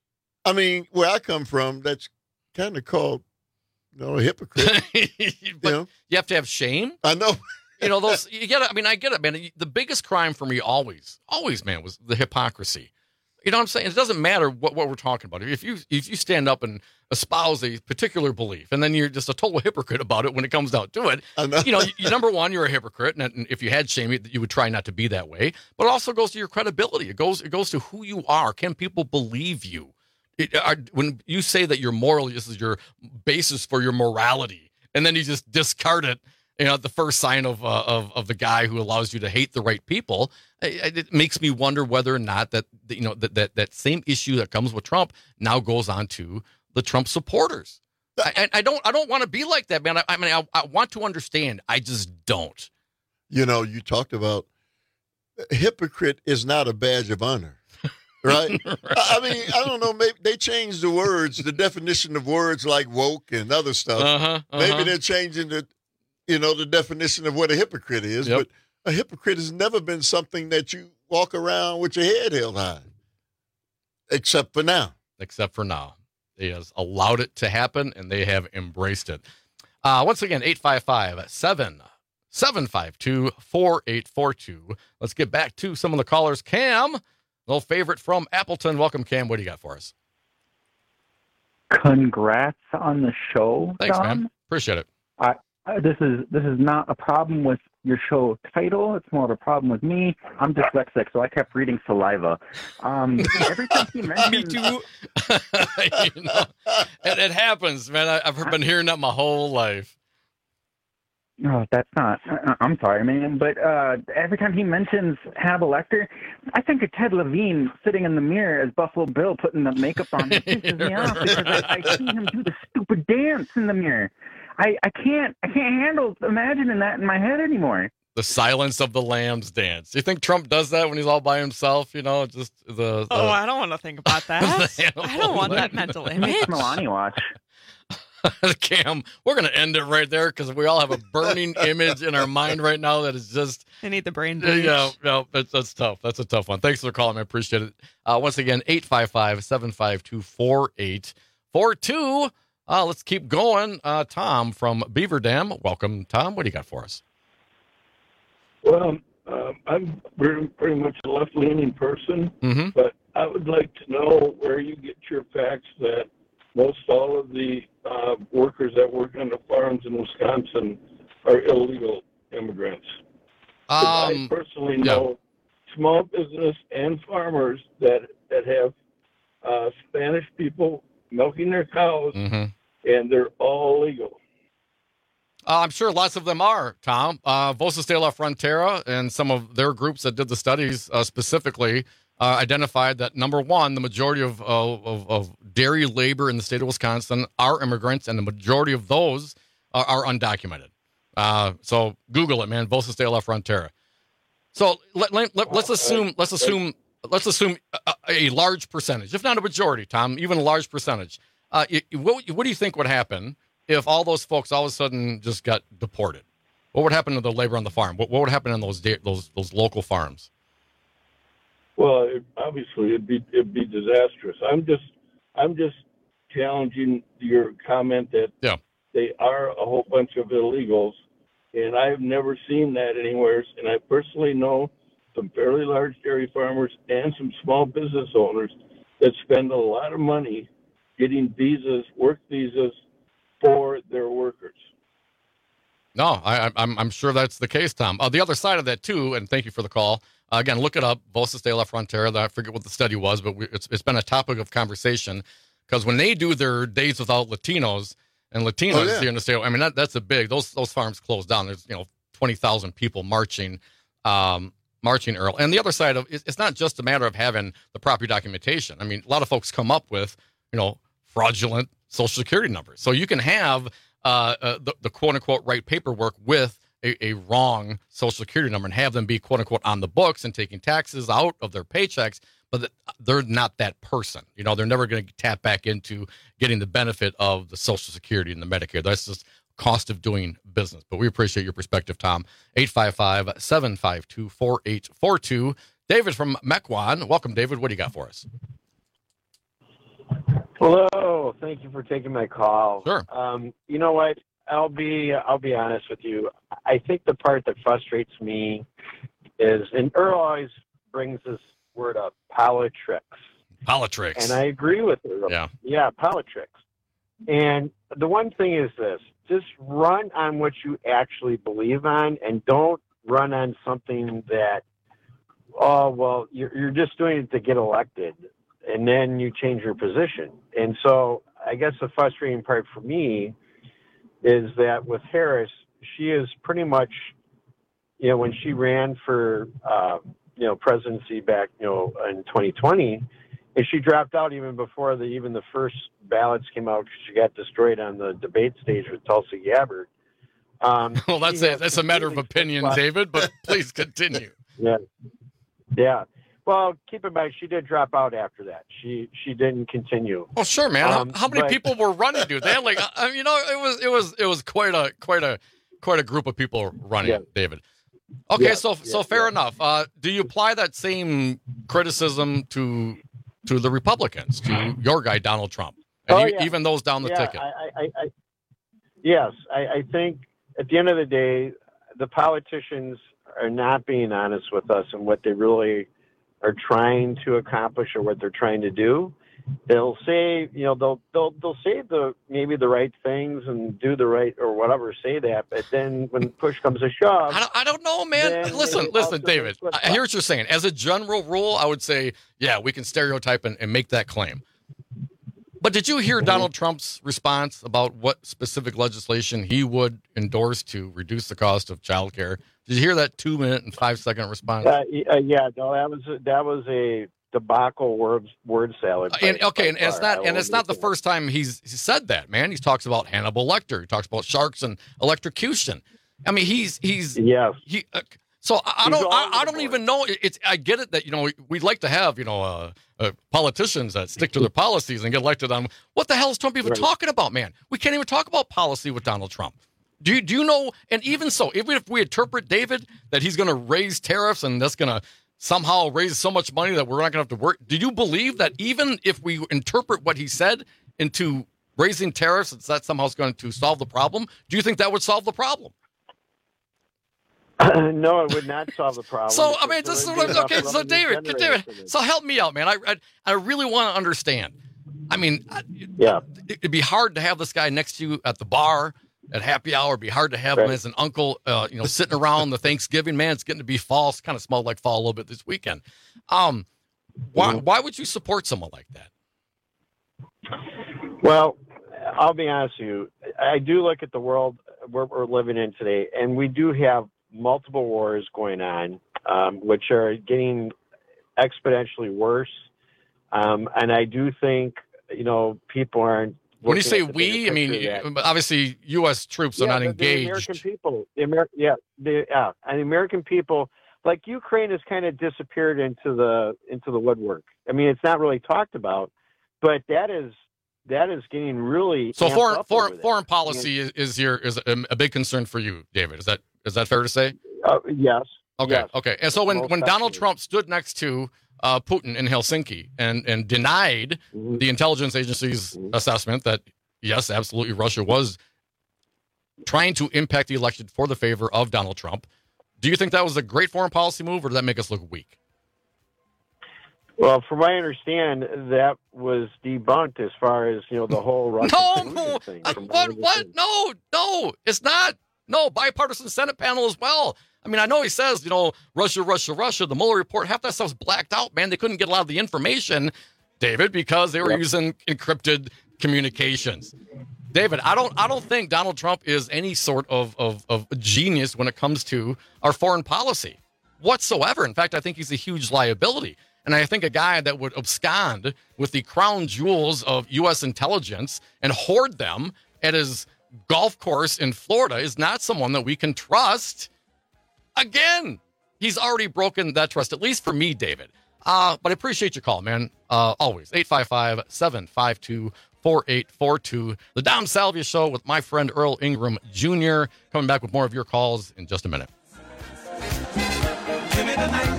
I mean, where I come from, that's kind of called, you know, a hypocrite. But you know? You have to have shame. I know. You know, those, you get it. I mean, I get it, man. The biggest crime for me always, always, man, was the hypocrisy. You know what I'm saying? It doesn't matter what, what we're talking about. If you if you stand up and espouse a particular belief, and then you're just a total hypocrite about it when it comes down to it, know. you know, you, number one, you're a hypocrite, and if you had shame, you, you would try not to be that way. But it also goes to your credibility. It goes it goes to who you are. Can people believe you? It, are, when you say that you're moral, this is your basis for your morality, and then you just discard it you know, the first sign of uh, of of the guy who allows you to hate the right people. It, it makes me wonder whether or not that you know that that that same issue that comes with Trump now goes on to the Trump supporters. I, I don't I don't want to be like that, man. I, I mean, I, I want to understand. I just don't. You know, you talked about hypocrite is not a badge of honor. Right? right? I mean, I don't know. Maybe they changed the words, the definition of words like woke and other stuff. Uh-huh, uh-huh. Maybe they're changing the, you know, the definition of what a hypocrite is. Yep. But a hypocrite has never been something that you walk around with your head held high, except for now. Except for now. They has allowed it to happen, and they have embraced it. Uh, once again, eight five five, seven seven five two, four eight four two. Let's get back to some of the callers. Cam, little favorite from Appleton. Welcome, Cam. What do you got for us? Congrats on the show, Thanks, Dom. man. Appreciate it. I, I, this is this is not a problem with your show title. It's more of a problem with me. I'm dyslexic, so I kept reading saliva. Um, every time he mentions, me too. you know, it, it happens, man. I, I've been hearing that my whole life. Oh, that's not. Uh, I'm sorry, man. But uh, every time he mentions Hannibal Lecter, I think of Ted Levine sitting in the mirror as Buffalo Bill putting the makeup on. It pisses me off because I, I see him do the stupid dance in the mirror. I, I can't I can't handle imagining that in my head anymore. The Silence of the Lambs dance. Do you think Trump does that when he's all by himself? You know, just the. the Oh, I don't want to think about that. I don't want that mental image. Milani watch. Cam, we're going to end it right there because we all have a burning image in our mind right now that is just. I need the brain Yeah, bleach. yeah, no, that's, that's tough. That's a tough one. Thanks for calling. I appreciate it. Uh, once again, eight five five, seven five two, four eight four two. Uh, let's keep going. Uh, Tom from Beaver Dam. Welcome, Tom. What do you got for us? Well, um, I'm pretty, pretty much a left-leaning person, mm-hmm. but I would like to know where you get your facts that most all of the uh, workers that work on the farms in Wisconsin are illegal immigrants. 'Cause Um, I personally know small business and farmers that that have uh, Spanish people milking their cows, Mm-hmm. and they're all legal. Uh, I'm sure lots of them are, Tom. Uh, Voces de la Frontera and some of their groups that did the studies uh, specifically uh, identified that, number one, the majority of, uh, of, of dairy labor in the state of Wisconsin are immigrants, and the majority of those are, are undocumented. Uh, so Google it, man. Voces de la Frontera. So let, let, let, let's assume let's assume let's assume a, a large percentage, if not a majority, Tom, even a large percentage. Uh, you- what, what do you think would happen if all those folks all of a sudden just got deported? What would happen to the labor on the farm? What, what would happen in those da- those those local farms? Well, it, obviously, it'd be it'd be disastrous. I'm just I'm just challenging your comment that yeah. they are a whole bunch of illegals, and I've never seen that anywhere. And I personally know some fairly large dairy farmers and some small business owners that spend a lot of money getting visas, work visas for their workers. No, I, I'm I'm sure that's the case, Tom. Uh, the other side of that too, and thank you for the call. Uh, again, look it up, Voces de la Frontera. I forget what the study was, but we, it's it's been a topic of conversation because when they do their Days Without Latinos and Latinos Oh, yeah. here in the state, I mean that that's a big. Those those farms closed down. There's you know twenty thousand people marching, um, marching Earl. And the other side of it's, it's not just a matter of having the proper documentation. I mean, a lot of folks come up with you know fraudulent Social Security numbers, so you can have. Uh, uh, the, the quote-unquote right paperwork with a, a wrong Social Security number and have them be quote-unquote on the books and taking taxes out of their paychecks, but th- they're not that person. You know, they're never going to tap back into getting the benefit of the Social Security and the Medicare. That's just cost of doing business. But we appreciate your perspective, Tom. eight five five, seven five two, four eight four two. David from Mequon. Welcome, David. What do you got for us? Hello, thank you for taking my call. Sure. Um, you know what? I'll be I'll be honest with you. I think the part that frustrates me is, and Earl always brings this word up, politricks. Politricks. And I agree with Earl. Yeah. Yeah, politricks. And the one thing is this: just run on what you actually believe on, and don't run on something that, oh well, you're you're just doing it to get elected. And then you change your position. And so I guess the frustrating part for me is that with Harris, she is pretty much, you know, when she ran for, uh, you know, presidency back, you know, in twenty twenty, and she dropped out even before the even the first ballots came out because she got destroyed on the debate stage with Tulsi Gabbard. Um, well, that's a, that's a matter of opinion, David, but please continue. Yeah. Yeah. Well, keep in mind, she did drop out after that. She she didn't continue. Oh, sure, man. Um, how, how many but- people were running, dude? They had like, I mean, you know, it was it was it was quite a quite a quite a group of people running, Yeah. David. Okay, Yeah, so yeah, so fair enough. Uh, do you apply that same criticism to to the Republicans, to your guy Donald Trump, and Oh, e- yeah. even those down the yeah, ticket? I, I, I, I, yes, I, I think at the end of the day, the politicians are not being honest with us and what they really are trying to accomplish or what they're trying to do. They'll say, you know, they'll they'll they'll say the maybe the right things and do the right or whatever, say that, but then when push comes to shove, I don't, I don't know, man. then Listen, they listen, also David. flip I I hear what you're saying. As a general rule, I would say, yeah, we can stereotype and, and make that claim. But did you hear Donald Trump's response about what specific legislation he would endorse to reduce the cost of child care? Did you hear that two minute and five second response? Uh, y- uh, yeah, no, that was a, that was a debacle word word salad. Uh, and, by- okay, by and it's far. not I and will it's not the admit that. first time he's he said that, man. He talks about Hannibal Lecter. He talks about sharks and electrocution. I mean, he's he's yes. He uh, so I, I He's don't all I, over I the don't board. even know. It's I get it that you know we'd like to have you know uh, uh, politicians that stick to their policies and get elected on. What the hell is Trump even Right. talking about, man? We can't even talk about policy with Donald Trump. Do you, do you know? And even so, even if we interpret David that he's going to raise tariffs and that's going to somehow raise so much money that we're not going to have to work, do you believe that even if we interpret what he said into raising tariffs, that that somehow is going to solve the problem? Do you think that would solve the problem? No, it would not solve the problem. So I mean, because this is there what would I'm, be okay. enough So revenue David, generated David, from it. so help me out, man. I I, I really want to understand. I mean, I- Yeah. it'd be hard to have this guy next to you at the bar at happy hour. It'd be hard to have him Right. as an uncle, uh, you know, sitting around the Thanksgiving. Man, it's getting to be fall. It's kind of smelled like fall a little bit this weekend. Um, why Mm-hmm. why would you support someone like that? Well, I'll be honest with you. I do look at the world where we're living in today, and we do have multiple wars going on, um, which are getting exponentially worse. Um, and I do think, you know, people aren't. When you looking say at the we, bigger I mean, picture that- obviously U S troops are Yeah, not the- engaged. The American people, the Amer- yeah, the yeah, and the American people, like Ukraine, has kind of disappeared into the into the woodwork. I mean, it's not really talked about, but that is that is getting really So amped foreign up foreign over there. foreign policy is, is your is a, a big concern for you, David. Is that is that fair to say? Uh, yes. Okay. Yes. Okay. And so when, Most when Donald definitely. Trump stood next to uh, Putin in Helsinki and, and denied Mm-hmm. the intelligence agency's assessment that, yes, absolutely, Russia was trying to impact the election for the favor of Donald Trump, do you think that was a great foreign policy move, or did that make us look weak? Well, from what I understand, that was debunked as far as you know the whole Russian collusion thing. Uh, from what I What? What? understand. No, no, it's not. No, bipartisan Senate panel as well. I mean, I know he says, you know, Russia, Russia, Russia, the Mueller report, half that stuff's blacked out, man. They couldn't get a lot of the information, David, because they were Yep. using encrypted communications. David, I don't I don't think Donald Trump is any sort of, of, of genius when it comes to our foreign policy whatsoever. In fact, I think he's a huge liability. And I think a guy that would abscond with the crown jewels of U S intelligence and hoard them at his golf course in Florida is not someone that we can trust. Again, he's already broken that trust, at least for me, David. Uh, but I appreciate your call, man. Uh, always. eight five five, seven five two, four eight four two. The Dom Salvia Show with my friend Earl Ingram Junior Coming back with more of your calls in just a minute. Give me the night.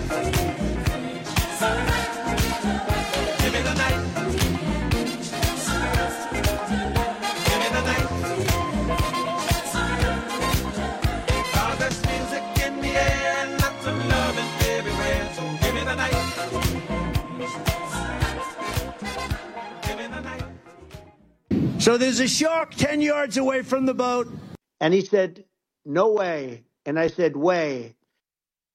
Give me the night. Give me the night. Cause there's music in the air and lots of loving everywhere. So give me the night. Give me the night. So there's a shark ten yards away from the boat. And he said, "No way." And I said, "Way."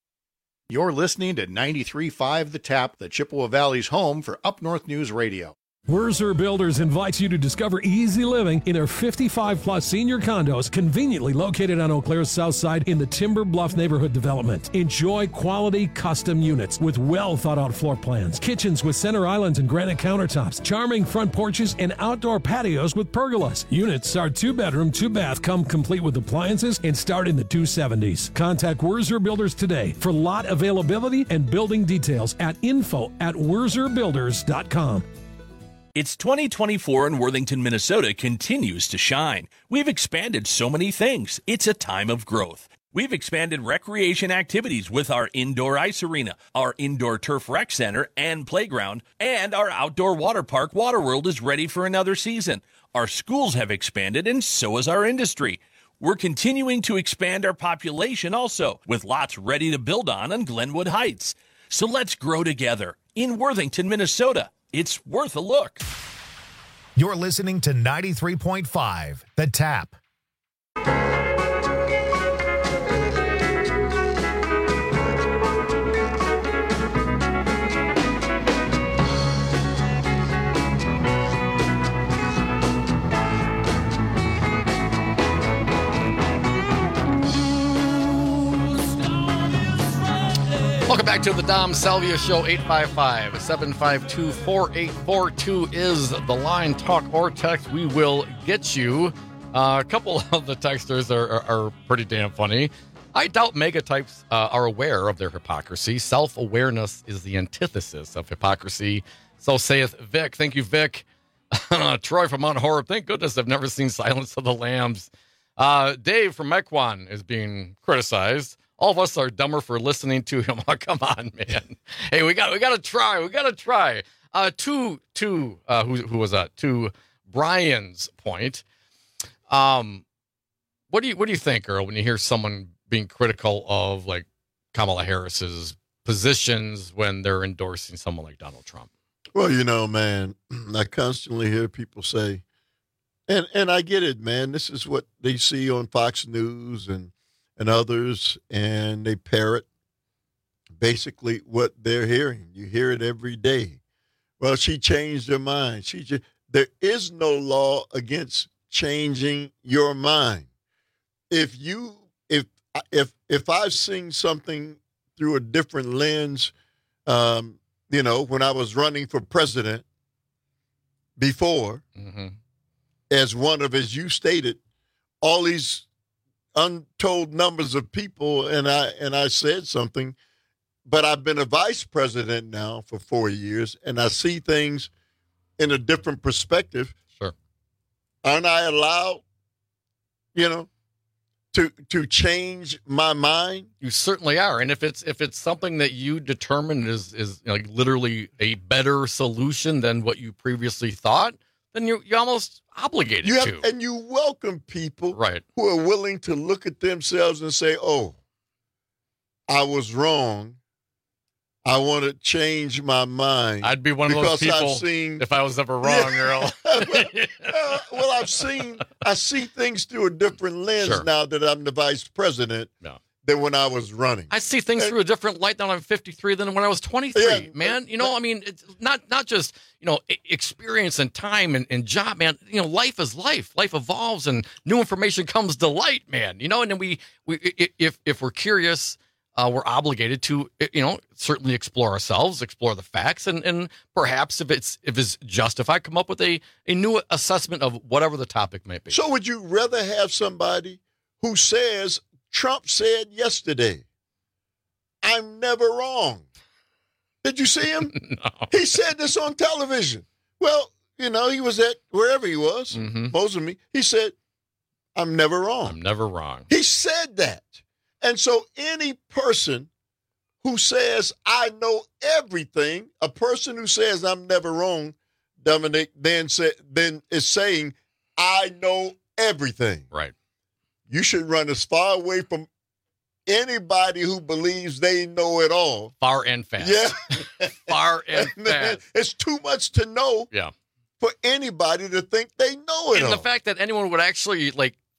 You're listening to ninety-three point five The Tap, the Chippewa Valley's home for Up North News Radio. Wurzer Builders invites you to discover easy living in their fifty-five plus senior condos conveniently located on Eau Claire's south side in the Timber Bluff neighborhood development. Enjoy quality custom units with well thought out floor plans, kitchens with center islands and granite countertops, charming front porches, and outdoor patios with pergolas. Units are two bedroom, two bath, come complete with appliances and start in the two seventies. Contact Wurzer Builders today for lot availability and building details at info at wurzer builders dot com. It's twenty twenty-four and Worthington, Minnesota continues to shine. We've expanded so many things. It's a time of growth. We've expanded recreation activities with our indoor ice arena, our indoor turf rec center and playground, and our outdoor water park Waterworld is ready for another season. Our schools have expanded and so has our industry. We're continuing to expand our population also, with lots ready to build on on Glenwood Heights. So let's grow together in Worthington, Minnesota. It's worth a look. You're listening to ninety-three point five, The Tap. Welcome back to the Dom Salvia Show. Eight five five, seven five two, four eight four two is the line. Talk or text. We will get you. Uh, a couple of the texters are, are, are pretty damn funny. I doubt megatypes uh, are aware of their hypocrisy. Self-awareness is the antithesis of hypocrisy. So saith Vic. Thank you, Vic. Troy from Mount Horeb. Thank goodness I've never seen Silence of the Lambs. Uh, Dave from Mequon is being criticized. All of us are dumber for listening to him. Oh, come on, man. Hey, we got we got to try. We got to try. Uh, to to uh, who who was that? To Brian's point. Um, what do you what do you think, Earl, when you hear someone being critical of like Kamala Harris's positions when they're endorsing someone like Donald Trump? Well, you know, man, I constantly hear people say, and and I get it, man. This is what they see on Fox News and. and others, and they parrot basically what they're hearing. You hear it every day. Well, she changed her mind. She just, there is no law against changing your mind. If you, if if if I've seen something through a different lens, um, you know, when I was running for president before, mm-hmm. as one of, as you stated, all these untold numbers of people, and I and I said something, but I've been a vice president now for four years, and I see things in a different perspective. Sure. Aren't I allowed, you know, to to change my mind? You certainly are, and if it's if it's something that you determine is is like literally a better solution than what you previously thought, then you you almost obligated you have, to. And you welcome people right. who are willing to look at themselves and say, oh, I was wrong. I want to change my mind. I'd be one of those people I've seen, if I was ever wrong, yeah. Earl. uh, well, I've seen, I see things through a different lens Sure. now that I'm the vice president No. than when I was running. I see things And- through a different light now I'm fifty-three than when I was twenty-three, Yeah. man. You know, I mean, it's not not just, you know, e- experience and time and, and job, man. You know, life is life. Life evolves and new information comes to light, man. You know, and then we, we i- if if we're curious, uh, we're obligated to, you know, certainly explore ourselves, explore the facts, and and perhaps if it's if it's justified, come up with a, a new assessment of whatever the topic might be. So would you rather have somebody who says, Trump said yesterday, I'm never wrong? Did you see him? No. He said this on television. Well, you know, he was at wherever he was, Mm-hmm. Mozambique. He said, I'm never wrong. I'm never wrong. He said that. And so any person who says, I know everything, a person who says I'm never wrong, Dominic, then, say, then is saying, I know everything. Right. You should run as far away from anybody who believes they know it all. Far and fast. Yeah. Far and fast. It's too much to know Yeah. for anybody to think they know it And all. the fact that anyone would actually like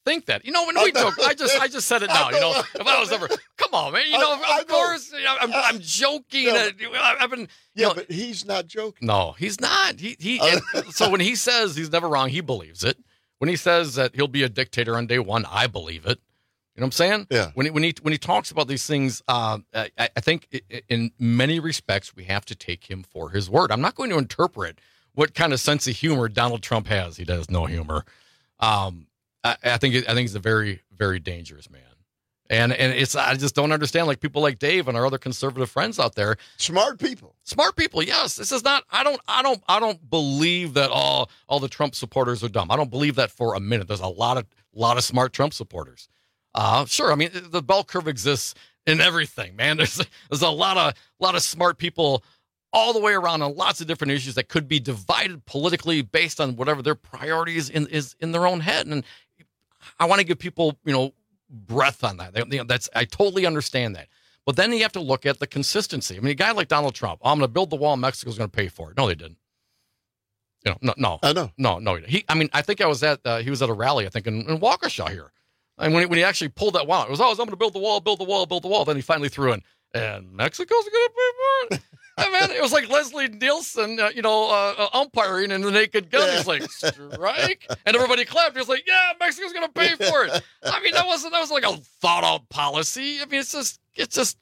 think that. You know, when we joke, I just I just said it now. You know, if I was ever, come on, man. You know, of, of course, you know, I'm, I'm joking. No, uh, I've been, you yeah, know, but he's not joking. No, he's not. He he. and so when he says he's never wrong, he believes it. When he says that he'll be a dictator on day one, I believe it. You know what I'm saying? Yeah. When he, when he when he talks about these things, uh, I, I think in many respects we have to take him for his word. I'm not going to interpret what kind of sense of humor Donald Trump has. He does no humor. Um, I, I think I think he's a very very dangerous man, and and it's I just don't understand like people like Dave and our other conservative friends out there. Smart people, smart people. Yes, this is not. I don't I don't I don't believe that all all the Trump supporters are dumb. I don't believe that for a minute. There's a lot of lot of smart Trump supporters. Uh, sure. I mean, the bell curve exists in everything, man. There's there's a lot of lot of smart people all the way around on lots of different issues that could be divided politically based on whatever their priorities in is in their own head. And I want to give people, you know, breath on that. They, you know, that's I totally understand that. But then you have to look at the consistency. I mean, a guy like Donald Trump, oh, I'm going to build the wall. Mexico's going to pay for it. No, they didn't. You know, no, no, I know, no, no. He, I mean, I think I was at uh, he was at a rally, I think in, in Waukesha here. And when he, when he actually pulled that wall, it was, oh, I'm going to build the wall, build the wall, build the wall. Then he finally threw in, and Mexico's going to pay for it. And man, it was like Leslie Nielsen, uh, you know, uh, uh, umpiring in The Naked Gun. He's like, strike, and everybody clapped. He was like, yeah, Mexico's going to pay for it. I mean, that wasn't that was like a thought out policy. I mean, it's just, it's just,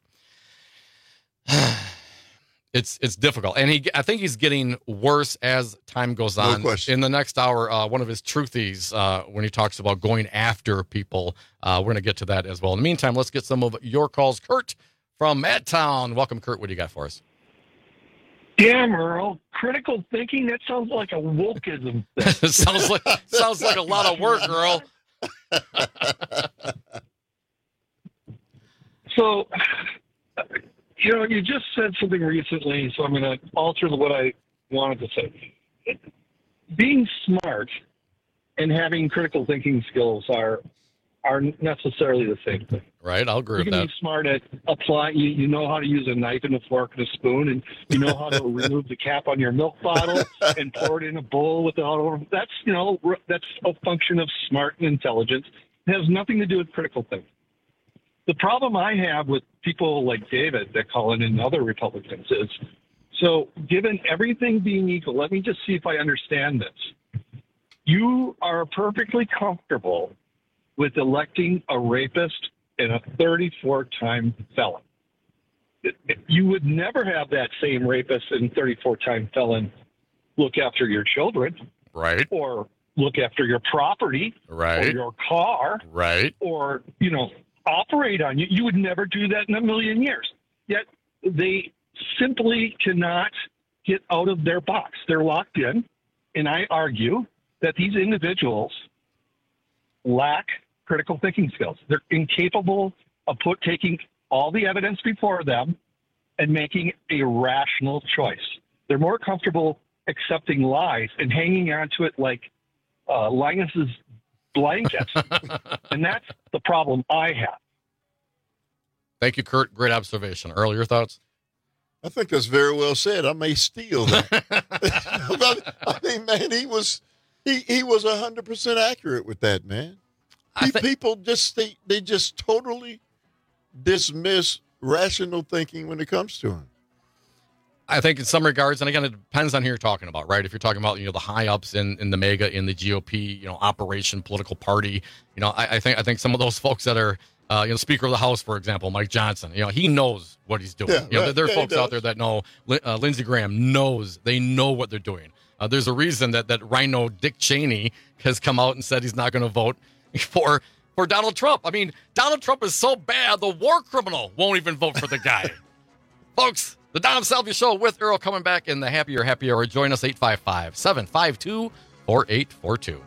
it's it's difficult, and he, I think he's getting worse as time goes on. No question. In the next hour, uh, one of his truthies, uh, when he talks about going after people, uh, we're going to get to that as well. In the meantime, let's get some of your calls. Kurt from Madtown, welcome, Kurt. What do you got for us? Damn, Earl. Critical thinking, that sounds like a wokeism thing. sounds like sounds like a lot of work, Earl. So, you know, you just said something recently, so I'm going to alter what I wanted to say. Being smart and having critical thinking skills are are necessarily the same thing. Right, I'll agree you with can that. be smart at applying. You, you know how to use a knife and a fork and a spoon, and you know how to remove the cap on your milk bottle and pour it in a bowl with it all over. That's you know that's a function of smart and intelligence. It has nothing to do with critical thinking. The problem I have with people like David that call in and other Republicans is, so given everything being equal, let me just see if I understand this. You are perfectly comfortable with electing a rapist and a thirty-four-time felon. You would never have that same rapist and thirty-four-time felon look after your children. Right. Or look after your property. Right. Or your car. Right. Or, you know, operate on you. You would never do that in a million years. Yet they simply cannot get out of their box. They're locked in. And I argue that these individuals lack critical thinking skills. They're incapable of put, taking all the evidence before them and making a rational choice. They're more comfortable accepting lies and hanging on to it like uh, Linus's blankets. And that's the problem I have. Thank you, Kurt. Great observation. Earl, your thoughts? I think that's very well said. I may steal that. I mean, man, he was he he was a hundred percent accurate with that, man. He, th- people just they, they just totally dismiss rational thinking when it comes to him. I think in some regards, and again, it depends on who you're talking about, right? If you're talking about, you know, the high ups in, in the mega, in the G O P, you know, operation, political party, you know, I, I think I think some of those folks that are, uh, you know, Speaker of the House, for example, Mike Johnson, you know, he knows what he's doing. Yeah, you know, right. there are Yeah, folks out there that know. Uh, Lindsey Graham knows, they know what they're doing. Uh, there's a reason that that Rhino Dick Cheney has come out and said he's not going to vote for. For Donald Trump. I mean, Donald Trump is so bad, the war criminal won't even vote for the guy. Folks, the Dom Salvia Show with Earl coming back in the Happier Happy Hour. Join us, eight five five, seven five two, four eight four two.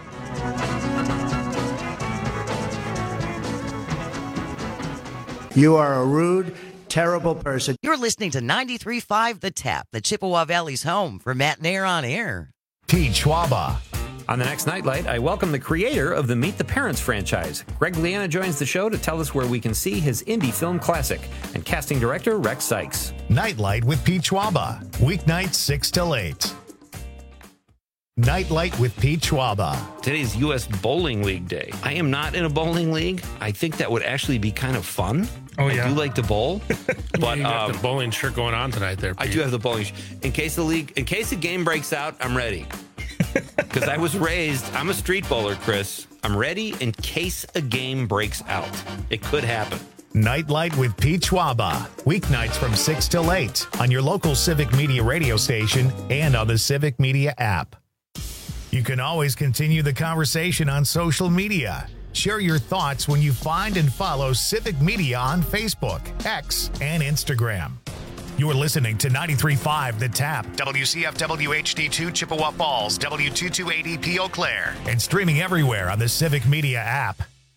You are a rude, terrible person. You're listening to ninety-three point five The Tap, the Chippewa Valley's home for Matt Nair on Air. Pete Schwaba. On the next Nightlight, I welcome the creator of the Meet the Parents franchise. Greg Liana joins the show to tell us where we can see his indie film classic, and casting director Rex Sykes. Nightlight with Pete Schwaba. Weeknights six till eight. Nightlight with Pete Schwaba. Today's U S Bowling League Day. I am not in a bowling league. I think that would actually be kind of fun. Oh, yeah. I do like to bowl. But you got um, the bowling shirt going on tonight there, I Pete. do have the bowling sh- In case the league, in case the game breaks out, I'm ready. Because I was raised, I'm a street bowler, Chris. I'm ready in case a game breaks out. It could happen. Nightlight with Pete Schwaba. Weeknights from six till eight on your local Civic Media radio station and on the Civic Media app. You can always continue the conversation on social media. Share your thoughts when you find and follow Civic Media on Facebook, X, and Instagram. You're listening to ninety-three point five The Tap, W C F W H D two Chippewa Falls, W two two eight E P Eau Claire, and streaming everywhere on the Civic Media app.